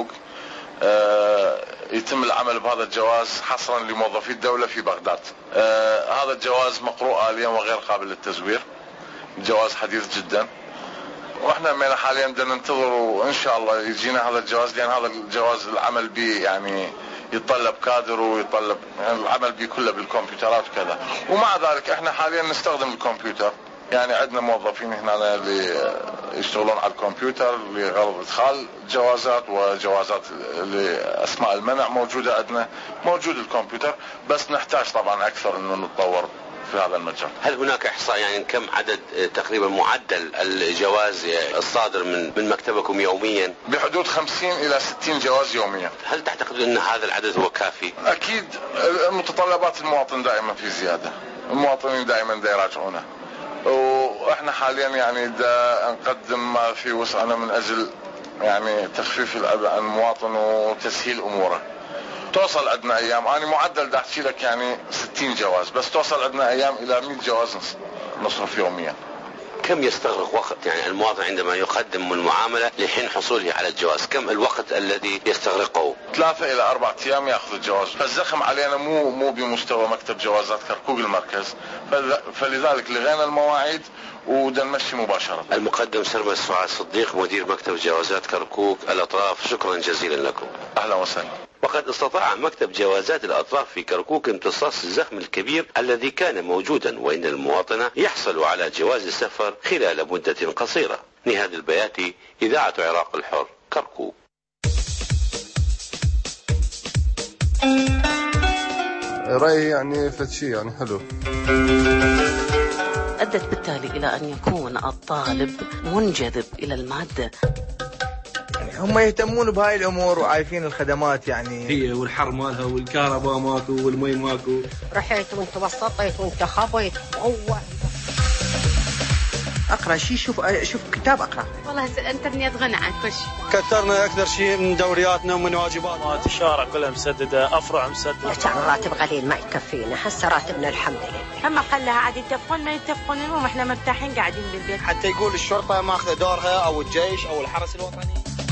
يتم العمل بهذا الجواز حصرا لموظفي الدولة في بغداد. هذا الجواز مقروء آليا وغير قابل للتزوير، جواز حديث جدا، واحنا حاليا بدنا ننتظر وان شاء الله يجينا هذا الجواز، لان هذا الجواز العمل به يعني يتطلب كادر ويتطلب يعني العمل به كله بالكمبيوترات وكذا. ومع ذلك احنا حاليا نستخدم الكمبيوتر، يعني عندنا موظفين هنا اللي يشتغلون على الكمبيوتر لغرض ادخال جوازات وجوازات لاسماء المنع موجوده عندنا، موجود الكمبيوتر، بس نحتاج طبعا اكثر انه نتطور في هذا المجال. هل هناك احصاء يعني كم عدد تقريبا معدل الجواز الصادر من مكتبكم يوميا؟ بحدود 50 الى 60 جواز يوميا. هل تعتقد ان هذا العدد هو كافي؟ اكيد متطلبات المواطن دائما في زياده، المواطنين دائما دا يراجعونه، واحنا حاليا يعني دا نقدم ما في وسعنا من اجل يعني تخفيف العبء عن المواطن وتسهيل اموره. توصل عندنا ايام، انا معدل دا احكي لك يعني 60 جواز، بس توصل عندنا ايام الى 100 جواز نصرف يوميا. كم يستغرق وقت يعني المواطن عندما يقدم المعامله لحين حصوله على الجواز؟ كم الوقت الذي يستغرقه؟ 3 الى 4 ايام ياخذ الجواز. فالزخم علينا مو بمستوى مكتب جوازات كركوك المركز، فلذلك لغينا المواعيد ودا نمشي مباشره. المقدم سرمد سعاد صديق مدير مكتب جوازات كركوك الاطراف، شكرا جزيلا لكم. اهلا وسهلا. وقد استطاع مكتب جوازات الأطراف في كركوك امتصاص الزخم الكبير الذي كان موجودا، وإن المواطن يحصل على جواز السفر خلال مدة قصيرة. نهاد البياتي، إذاعة عراق الحر، كركوك. رأيي يعني فتشي يعني حلو. أدت بالتالي إلى أن يكون الطالب منجذب إلى المادة. هم يهتمون بهاي الامور وعارفين الخدمات، يعني هي والحر مالها والكهرباء ماكو والمي ماكو. رحيت وانت بسطيت وانت خبيت. اقرا شيء، شوف كتاب أقرأ. والله الإنترنت غنى عن كل شيء. كثرنا أكثر شيء من دورياتنا ومن واجباتنا. الشارع كلها مسددة، أفرع مسددة. كان الراتب قليل ما يكفينا، هسه راتبنا الحمد لله. أما خلها عاد يتفقون ما يتفقون، المهم إحنا مرتاحين قاعدين بالبيت. حتى يقول الشرطة ماخذة دورها أو الجيش أو الحرس الوطني.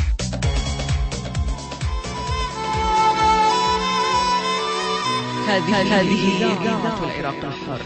هذه إذاعة العراق الحر.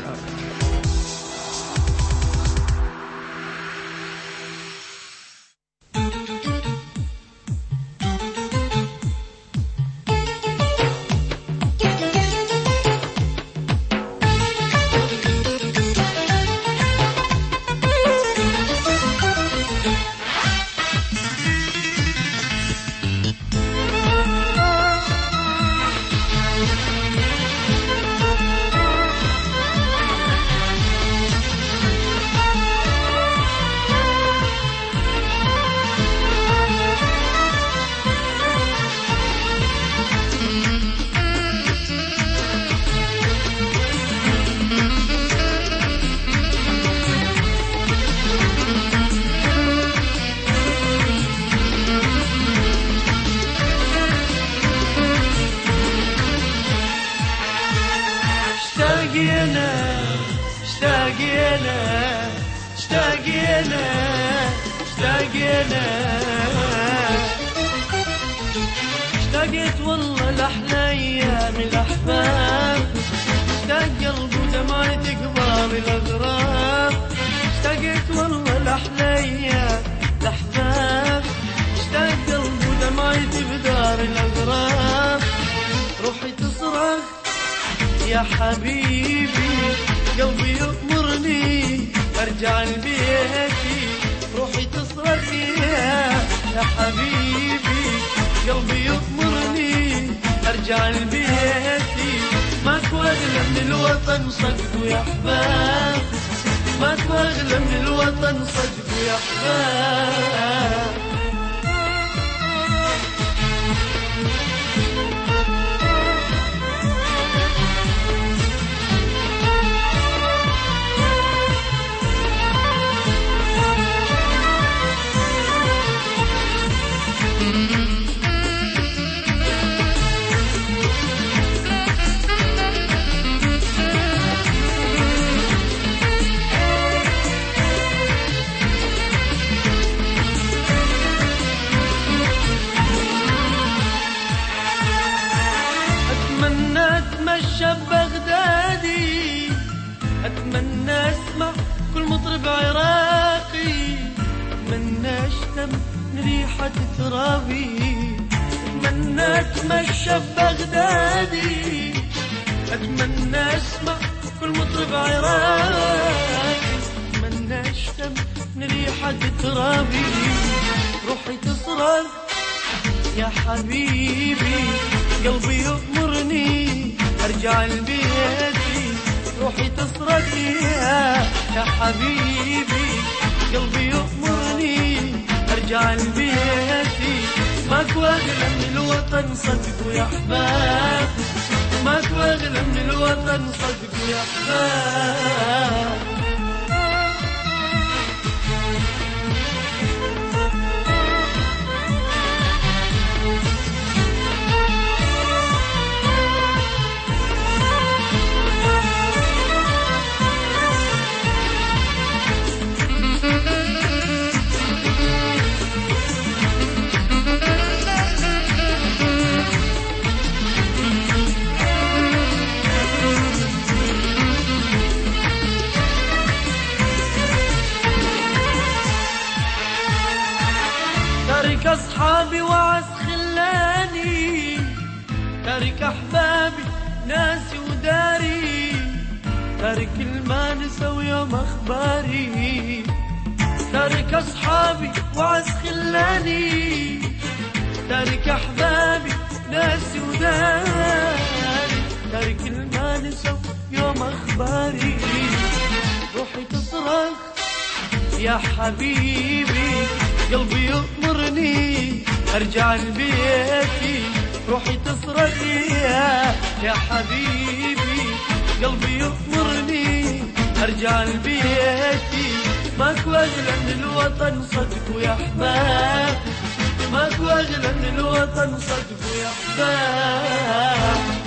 اشتقت والله لأحلى أيام الأحباب، اشتاق قلبي ودمعت قبال الأغراب. اشتقت والله لأحلى أيام الأحباب، اشتاق قلبي ودمعت بدار الأغراب. روحي تصرخ يا حبيبي، قلبي يأمرني أرجع لبيتي. روحي تصرخ يا حبيبي، قلبي يأمرني أرجع لبيتي. ماكو أغلى من الوطن صدق يا أحباب، ماكو أغلى من الوطن صدق يا أحباب. بغدادي، أتمنى أسمع كل مطرب عراقي، أتمنى أشتم من ريحة ترابي. أتمنى أتمشى ببغدادي، أتمنى أسمع كل مطرب عراقي، أتمنى أشتم من ريحة ترابي. روحي تصرخ يا حبيبي، قلبي يأمرني أرجع لبيتي. روحي تصرخ يا حبيبي، قلبي يأمرني أرجع لبيتي. ماكو أغلى من الوطن صدق يا أحباب، ماكو أغلى من الوطن صدق يا أحباب. تارك أصحابي وعز خلاني، تارك أحبابي ناسي وداري، تارك المانسة ويوم أخباري. تارك أصحابي وعز خلاني، تارك أحبابي ناسي وداري، تارك المانسة ويوم أخباري. روحي تصرخ يا حبيبي، قلبي يأمرني أرجع لبيتي. روحي تصرخ يا حبيبي، قلبي يأمرني أرجع لبيتي. ماكو أغلى من الوطن صدقوا يا أحباب، ماكو أغلى من الوطن صدقوا يا أحباب.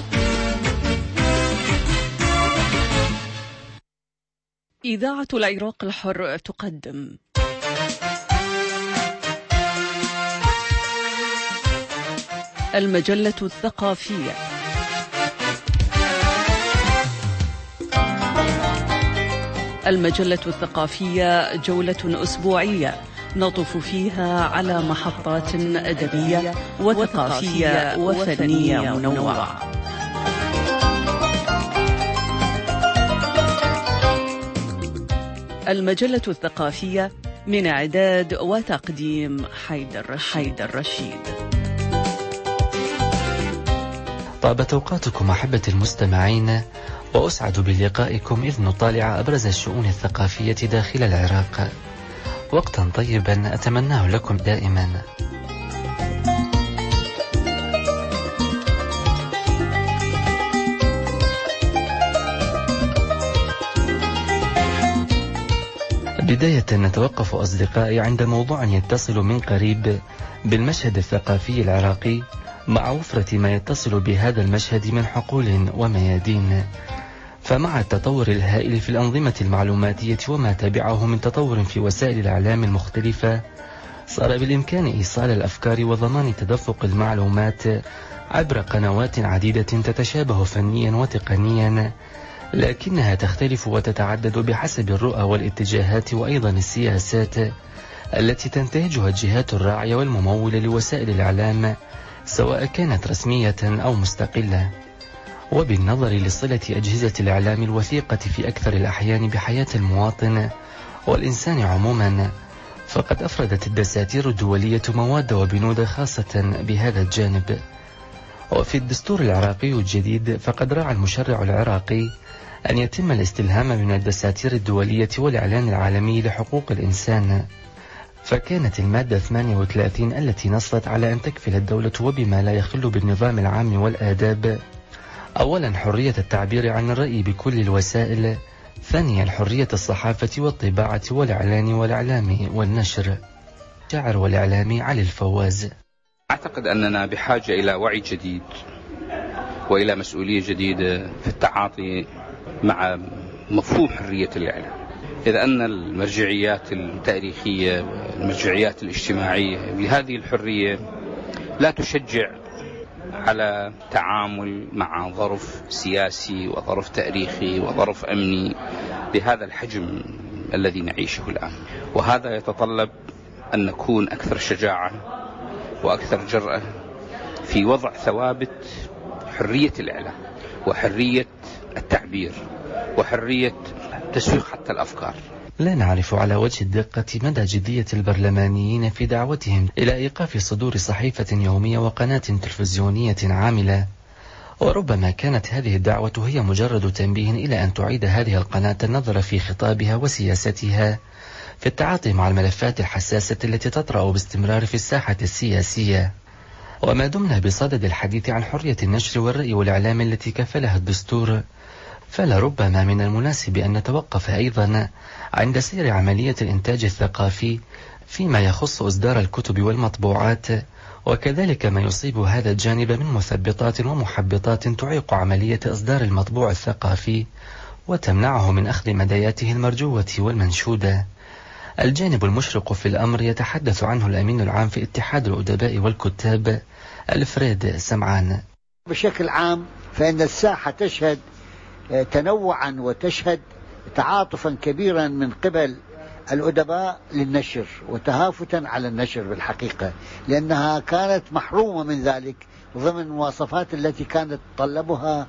إذاعة العراق الحر تقدم المجلة الثقافية. المجلة الثقافية جولة أسبوعية نطف فيها على محطات أدبية وثقافية وفنية منوعة. المجلة الثقافية من إعداد وتقديم حيدر رشيد. طابت أوقاتكم أحبة المستمعين، وأسعد بلقائكم إذ نطالع أبرز الشؤون الثقافية داخل العراق. وقتا طيبا أتمناه لكم دائما. بداية نتوقف أصدقائي عند موضوع يتصل من قريب بالمشهد الثقافي العراقي، مع وفرة ما يتصل بهذا المشهد من حقول وميادين. فمع التطور الهائل في الأنظمة المعلوماتية وما تبعه من تطور في وسائل الإعلام المختلفة، صار بالإمكان إيصال الأفكار وضمان تدفق المعلومات عبر قنوات عديدة تتشابه فنيا وتقنيا، لكنها تختلف وتتعدد بحسب الرؤى والاتجاهات وأيضا السياسات التي تنتهجها الجهات الراعية والممولة لوسائل الإعلام، سواء كانت رسمية أو مستقلة. وبالنظر لصلة أجهزة الإعلام الوثيقة في أكثر الأحيان بحياة المواطن والإنسان عموما، فقد أفردت الدساتير الدولية مواد وبنود خاصة بهذا الجانب. وفي الدستور العراقي الجديد فقد راعى المشرع العراقي أن يتم الاستلهام من الدساتير الدولية والإعلان العالمي لحقوق الإنسان، فكانت المادة 38 التي نصت على أن تكفل الدولة وبما لا يخل بالنظام العام والآداب: أولا حرية التعبير عن الرأي بكل الوسائل، ثانيا حرية الصحافة والطباعة والإعلان والإعلام والنشر. شاعر والإعلامي علي الفواز: أعتقد أننا بحاجة إلى وعي جديد وإلى مسؤولية جديدة في التعاطي مع مفهوم حرية الإعلام، إذ أن المرجعيات التاريخية والمرجعيات الاجتماعية بهذه الحرية لا تشجع على تعامل مع ظرف سياسي وظرف تاريخي وظرف أمني بهذا الحجم الذي نعيشه الآن. وهذا يتطلب أن نكون أكثر شجاعة وأكثر جرأة في وضع ثوابت حرية الإعلام وحرية التعبير وحرية تسويق حتى الأفكار. لا نعرف على وجه الدقة مدى جدية البرلمانيين في دعوتهم إلى إيقاف صدور صحيفة يومية وقناة تلفزيونية عاملة، وربما كانت هذه الدعوة هي مجرد تنبيه إلى أن تعيد هذه القناة النظر في خطابها وسياستها في التعاطي مع الملفات الحساسة التي تطرأ باستمرار في الساحة السياسية. وما دمنا بصدد الحديث عن حرية النشر والرأي والإعلام التي كفلها الدستور، فلربما من المناسب أن نتوقف أيضا عند سير عملية الإنتاج الثقافي فيما يخص إصدار الكتب والمطبوعات، وكذلك ما يصيب هذا الجانب من مثبطات ومحبطات تعيق عملية إصدار المطبوع الثقافي وتمنعه من أخذ مداياته المرجوة والمنشودة. الجانب المشرق في الأمر يتحدث عنه الأمين العام في اتحاد الأدباء والكتاب الفريد سمعان: بشكل عام فإن الساحة تشهد تنوعا وتشهد تعاطفا كبيرا من قبل الأدباء للنشر وتهافتا على النشر بالحقيقة، لأنها كانت محرومة من ذلك ضمن المواصفات التي كانت يتطلبها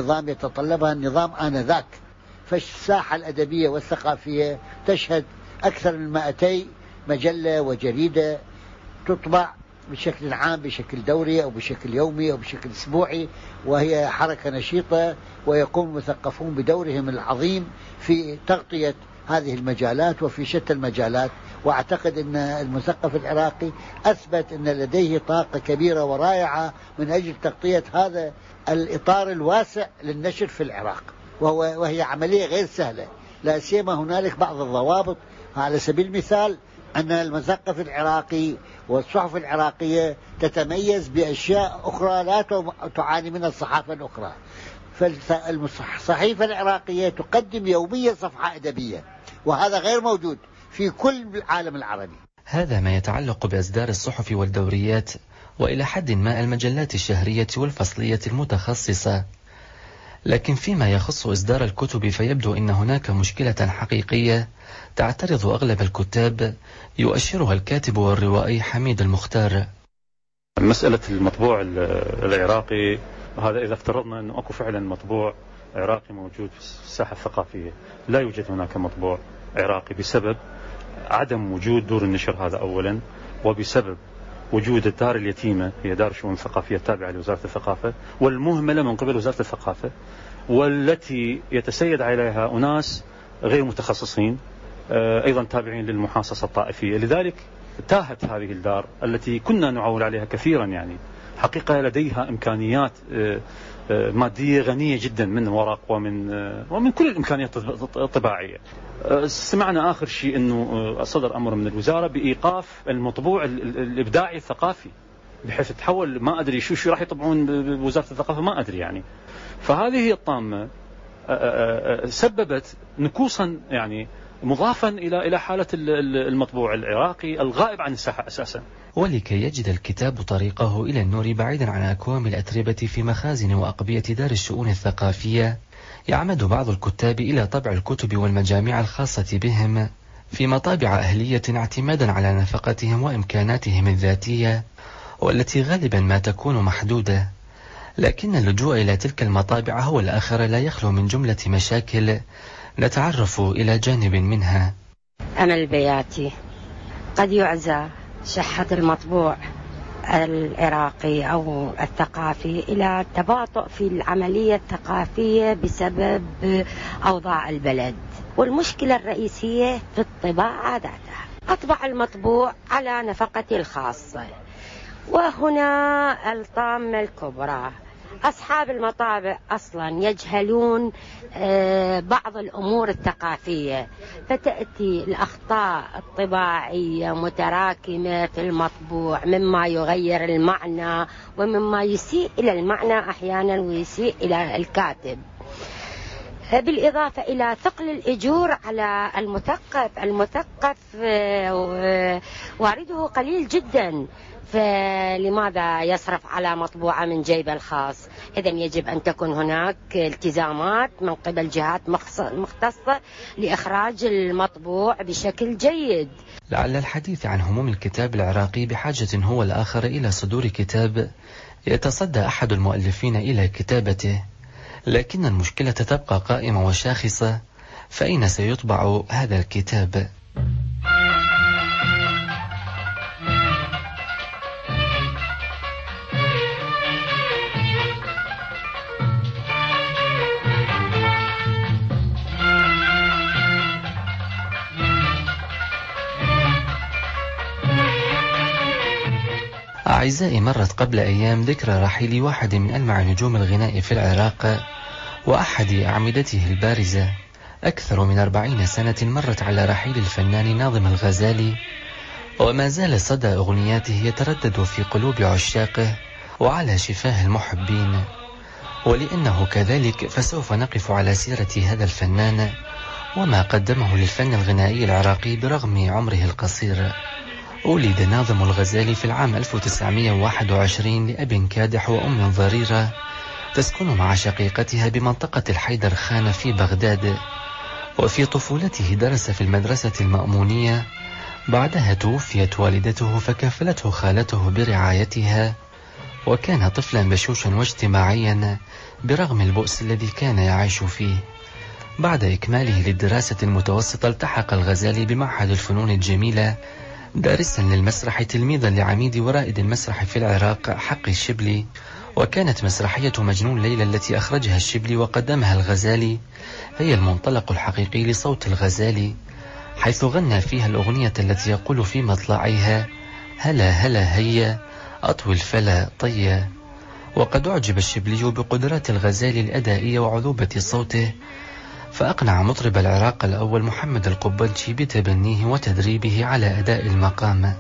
النظام آنذاك. فالساحة الأدبية والثقافية تشهد أكثر من 200 مجلة وجريدة تطبع بشكل عام بشكل دوري أو بشكل يومي أو بشكل أسبوعي، وهي حركة نشيطة ويقوم المثقفون بدورهم العظيم في تغطية هذه المجالات وفي شتى المجالات. وأعتقد أن المثقف العراقي أثبت أن لديه طاقة كبيرة ورائعة من أجل تغطية هذا الإطار الواسع للنشر في العراق، وهي عملية غير سهلة، لا سيما هنالك بعض الضوابط على سبيل المثال أن المثقف العراقي والصحف العراقية تتميز بأشياء أخرى لا تعاني منها الصحافة الأخرى. فالصحيفة العراقية تقدم يوميا صفحة أدبية، وهذا غير موجود في كل العالم العربي. هذا ما يتعلق بإصدار الصحف والدوريات، وإلى حد ما المجلات الشهرية والفصلية المتخصصة. لكن فيما يخص إصدار الكتب فيبدو أن هناك مشكلة حقيقية تعترض أغلب الكتاب، يؤشرها الكاتب والروائي حميد المختار. مسألة المطبوع العراقي، هذا إذا افترضنا أنه أكو فعلا مطبوع عراقي موجود في الساحة الثقافية، لا يوجد هناك مطبوع عراقي بسبب عدم وجود دور النشر، هذا أولا، وبسبب وجود الدار اليتيمة، هي دار الشؤون الثقافية التابعة لوزارة الثقافة والمهملة من قبل وزارة الثقافة، والتي يتسيد عليها أناس غير متخصصين أيضا تابعين للمحاصصة الطائفية. لذلك تاهت هذه الدار التي كنا نعول عليها كثيرا، يعني حقيقة لديها إمكانيات مادية غنية جدا من ورق ومن كل الإمكانيات الطباعية. سمعنا آخر شيء أنه صدر أمر من الوزارة بإيقاف المطبوع الإبداعي الثقافي، بحيث تحول ما أدري شو راح يطبعون بوزارة الثقافة، ما أدري يعني. فهذه الطامة سببت نكوصا يعني مضافا إلى حالة المطبوع العراقي الغائب عن الساحة أساسا. ولكي يجد الكتاب طريقه إلى النور بعيدا عن أكوام الأتربة في مخازن وأقبية دار الشؤون الثقافية، يعمد بعض الكتاب إلى طبع الكتب والمجامع الخاصة بهم في مطابع أهلية اعتمادا على نفقتهم وإمكاناتهم الذاتية، والتي غالبا ما تكون محدودة. لكن اللجوء إلى تلك المطابع هو الآخر لا يخلو من جملة مشاكل نتعرف إلى جانب منها. أمل بياتي. قد يعزى شحة المطبوع العراقي أو الثقافي إلى تباطؤ في العملية الثقافية بسبب أوضاع البلد، والمشكلة الرئيسية في الطباعة ذاتها. أطبع المطبوع على نفقتي الخاصة، وهنا الطامة الكبرى. أصحاب المطابع أصلا يجهلون بعض الأمور الثقافية، فتأتي الأخطاء الطباعية متراكمة في المطبوع، مما يغير المعنى ومما يسيء إلى المعنى أحيانا ويسيء إلى الكاتب، بالإضافة إلى ثقل الأجور على المثقف وارده قليل جدا، فلماذا يصرف على مطبوعة من جيبه الخاص؟ إذن يجب أن تكون هناك التزامات من قبل جهات مختصة لإخراج المطبوع بشكل جيد. لعل الحديث عن هموم الكتاب العراقي بحاجة هو الآخر إلى صدور كتاب يتصدى أحد المؤلفين إلى كتابته، لكن المشكلة تبقى قائمة وشاخصة، فأين سيطبع هذا الكتاب؟ أعزائي، مرت قبل أيام ذكرى رحيل واحد من ألمع نجوم الغناء في العراق وأحد أعمدته البارزة. أكثر من 40 سنة مرت على رحيل الفنان ناظم الغزالي، وما زال صدى أغنياته يتردد في قلوب عشاقه وعلى شفاه المحبين. ولأنه كذلك فسوف نقف على سيرة هذا الفنان وما قدمه للفن الغنائي العراقي برغم عمره القصير. ولد ناظم الغزالي في العام 1921 لأب كادح وأم ضريرة تسكن مع شقيقتها بمنطقة الحيدر خان في بغداد. وفي طفولته درس في المدرسة المأمونية، بعدها توفيت والدته فكفلته خالته برعايتها، وكان طفلا بشوشا واجتماعيا برغم البؤس الذي كان يعيش فيه. بعد إكماله للدراسة المتوسطة التحق الغزالي بمعهد الفنون الجميلة دارسا للمسرح، تلميذا لعميد ورائد المسرح في العراق حق الشبلي. وكانت مسرحية مجنون ليلى التي أخرجها الشبلي وقدمها الغزالي هي المنطلق الحقيقي لصوت الغزالي، حيث غنى فيها الأغنية التي يقول في مطلعها: هلا هلا هيا أطوي الفلا طيا. وقد أعجب الشبلي بقدرات الغزالي الأدائية وعذوبة صوته، فأقنع مطرب العراق الأول محمد القبنشي بتبنيه وتدريبه على أداء المقام.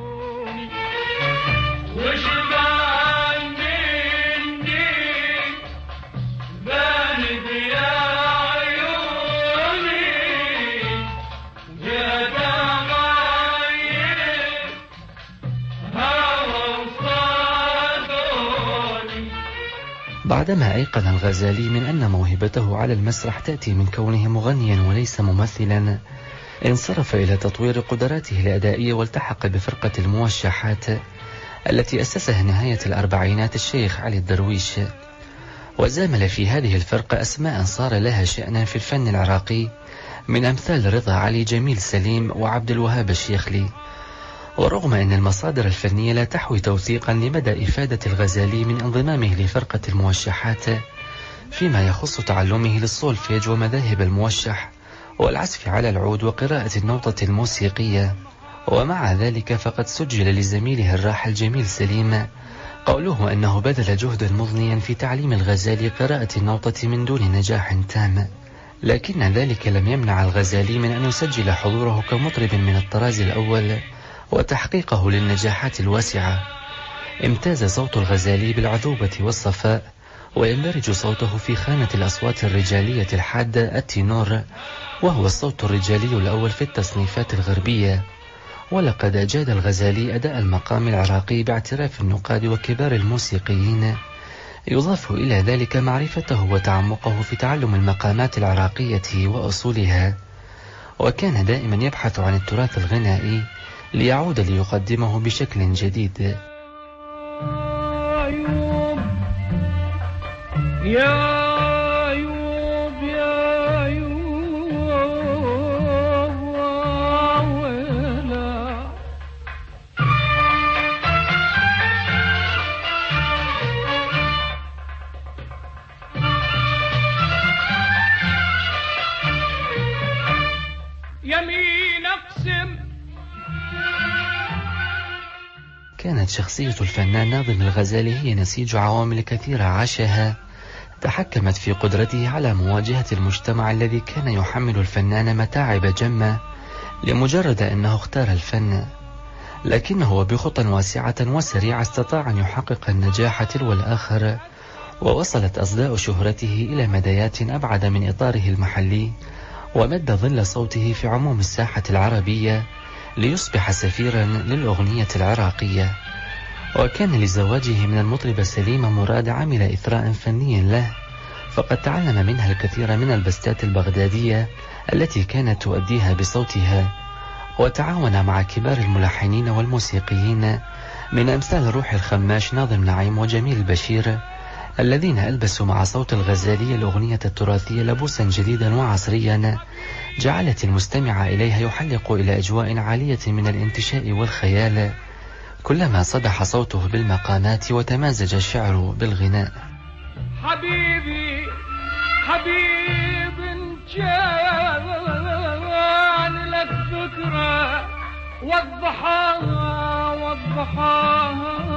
بعدما أيقن الغزالي من أن موهبته على المسرح تأتي من كونه مغنيا وليس ممثلا، انصرف إلى تطوير قدراته الأدائية والتحق بفرقة الموشحات التي أسسها نهاية الأربعينات الشيخ علي الدرويش، وزامل في هذه الفرقة أسماء صار لها شأنا في الفن العراقي من أمثال رضا علي، جميل سليم، وعبد الوهاب الشيخلي. ورغم أن المصادر الفنية لا تحوي توثيقا لمدى إفادة الغزالي من انضمامه لفرقة الموشحات فيما يخص تعلمه للصولفيج ومذاهب الموشح والعزف على العود وقراءة النوطة الموسيقية، ومع ذلك فقد سجل لزميله الراحل جميل سليم قوله أنه بذل جهدا مضنيا في تعليم الغزالي قراءة النوطة من دون نجاح تام، لكن ذلك لم يمنع الغزالي من أن يسجل حضوره كمطرب من الطراز الأول وتحقيقه للنجاحات الواسعة. امتاز صوت الغزالي بالعذوبة والصفاء، ويندرج صوته في خانة الأصوات الرجالية الحادة التينور، وهو الصوت الرجالي الأول في التصنيفات الغربية. ولقد أجاد الغزالي أداء المقام العراقي باعتراف النقاد وكبار الموسيقيين، يضاف إلى ذلك معرفته وتعمقه في تعلم المقامات العراقية وأصولها، وكان دائما يبحث عن التراث الغنائي ليعود ليقدمه بشكل جديد. يا كانت شخصية الفنان ناظم الغزالي هي نسيج عوامل كثيرة عاشها تحكمت في قدرته على مواجهة المجتمع الذي كان يحمل الفنان متاعب جمة لمجرد أنه اختار الفن، لكنه بخطى واسعة وسريعة استطاع أن يحقق النجاح تلو الآخر، ووصلت أصداء شهرته إلى مديات أبعد من إطاره المحلي، ومد ظل صوته في عموم الساحة العربية ليصبح سفيرا للأغنية العراقية. وكان لزواجه من المطربة سليمة مراد عمل إثراء فني له، فقد تعلم منها الكثير من البستات البغدادية التي كانت تؤديها بصوتها، وتعاون مع كبار الملحنين والموسيقيين من أمثال روح الخماش، ناظم نعيم، وجميل بشير، الذين ألبسوا مع صوت الغزالي الأغنية التراثية لبوسا جديدا وعصريا جعلت المستمع إليها يحلق إلى أجواء عالية من الانتشاء والخيال كلما صدح صوته بالمقامات وتمازج الشعر بالغناء. حبيبي حبيب كان لك فكرة والضحى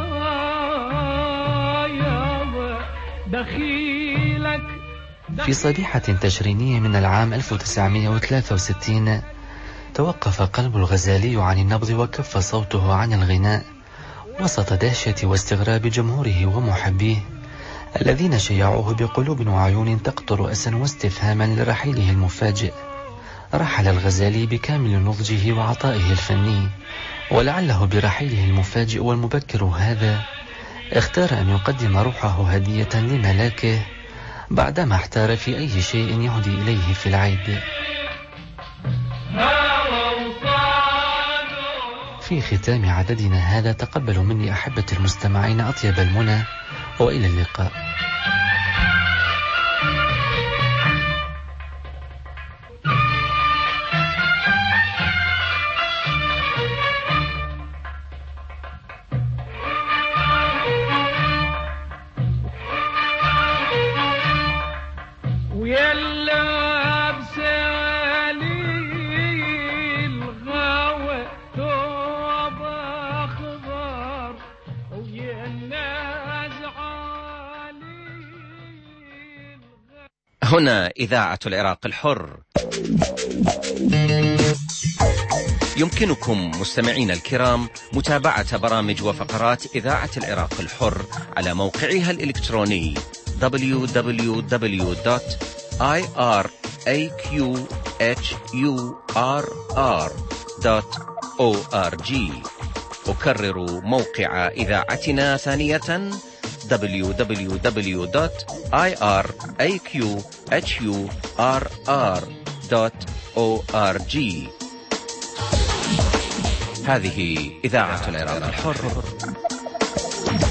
يا دخيلك. في صبيحة تشرينية من العام 1963 توقف قلب الغزالي عن النبض وكف صوته عن الغناء وسط دهشة واستغراب جمهوره ومحبيه الذين شيعوه بقلوب وعيون تقطر أسا واستفهاما لرحيله المفاجئ. رحل الغزالي بكامل نضجه وعطائه الفني، ولعله برحيله المفاجئ والمبكر هذا اختار أن يقدم روحه هدية لملاكه بعدما احتار في أي شيء يهدي إليه في العيد. في ختام عددنا هذا تقبلوا مني أحبة المستمعين أطيب المنى، وإلى اللقاء. هنا إذاعة العراق الحر. يمكنكم مستمعين الكرام متابعة برامج وفقرات إذاعة العراق الحر على موقعها الإلكتروني www.iraqhurr.org. أكرر موقع إذاعتنا ثانية www.iraqhurr.org. هذه إذاعة العراق الحر.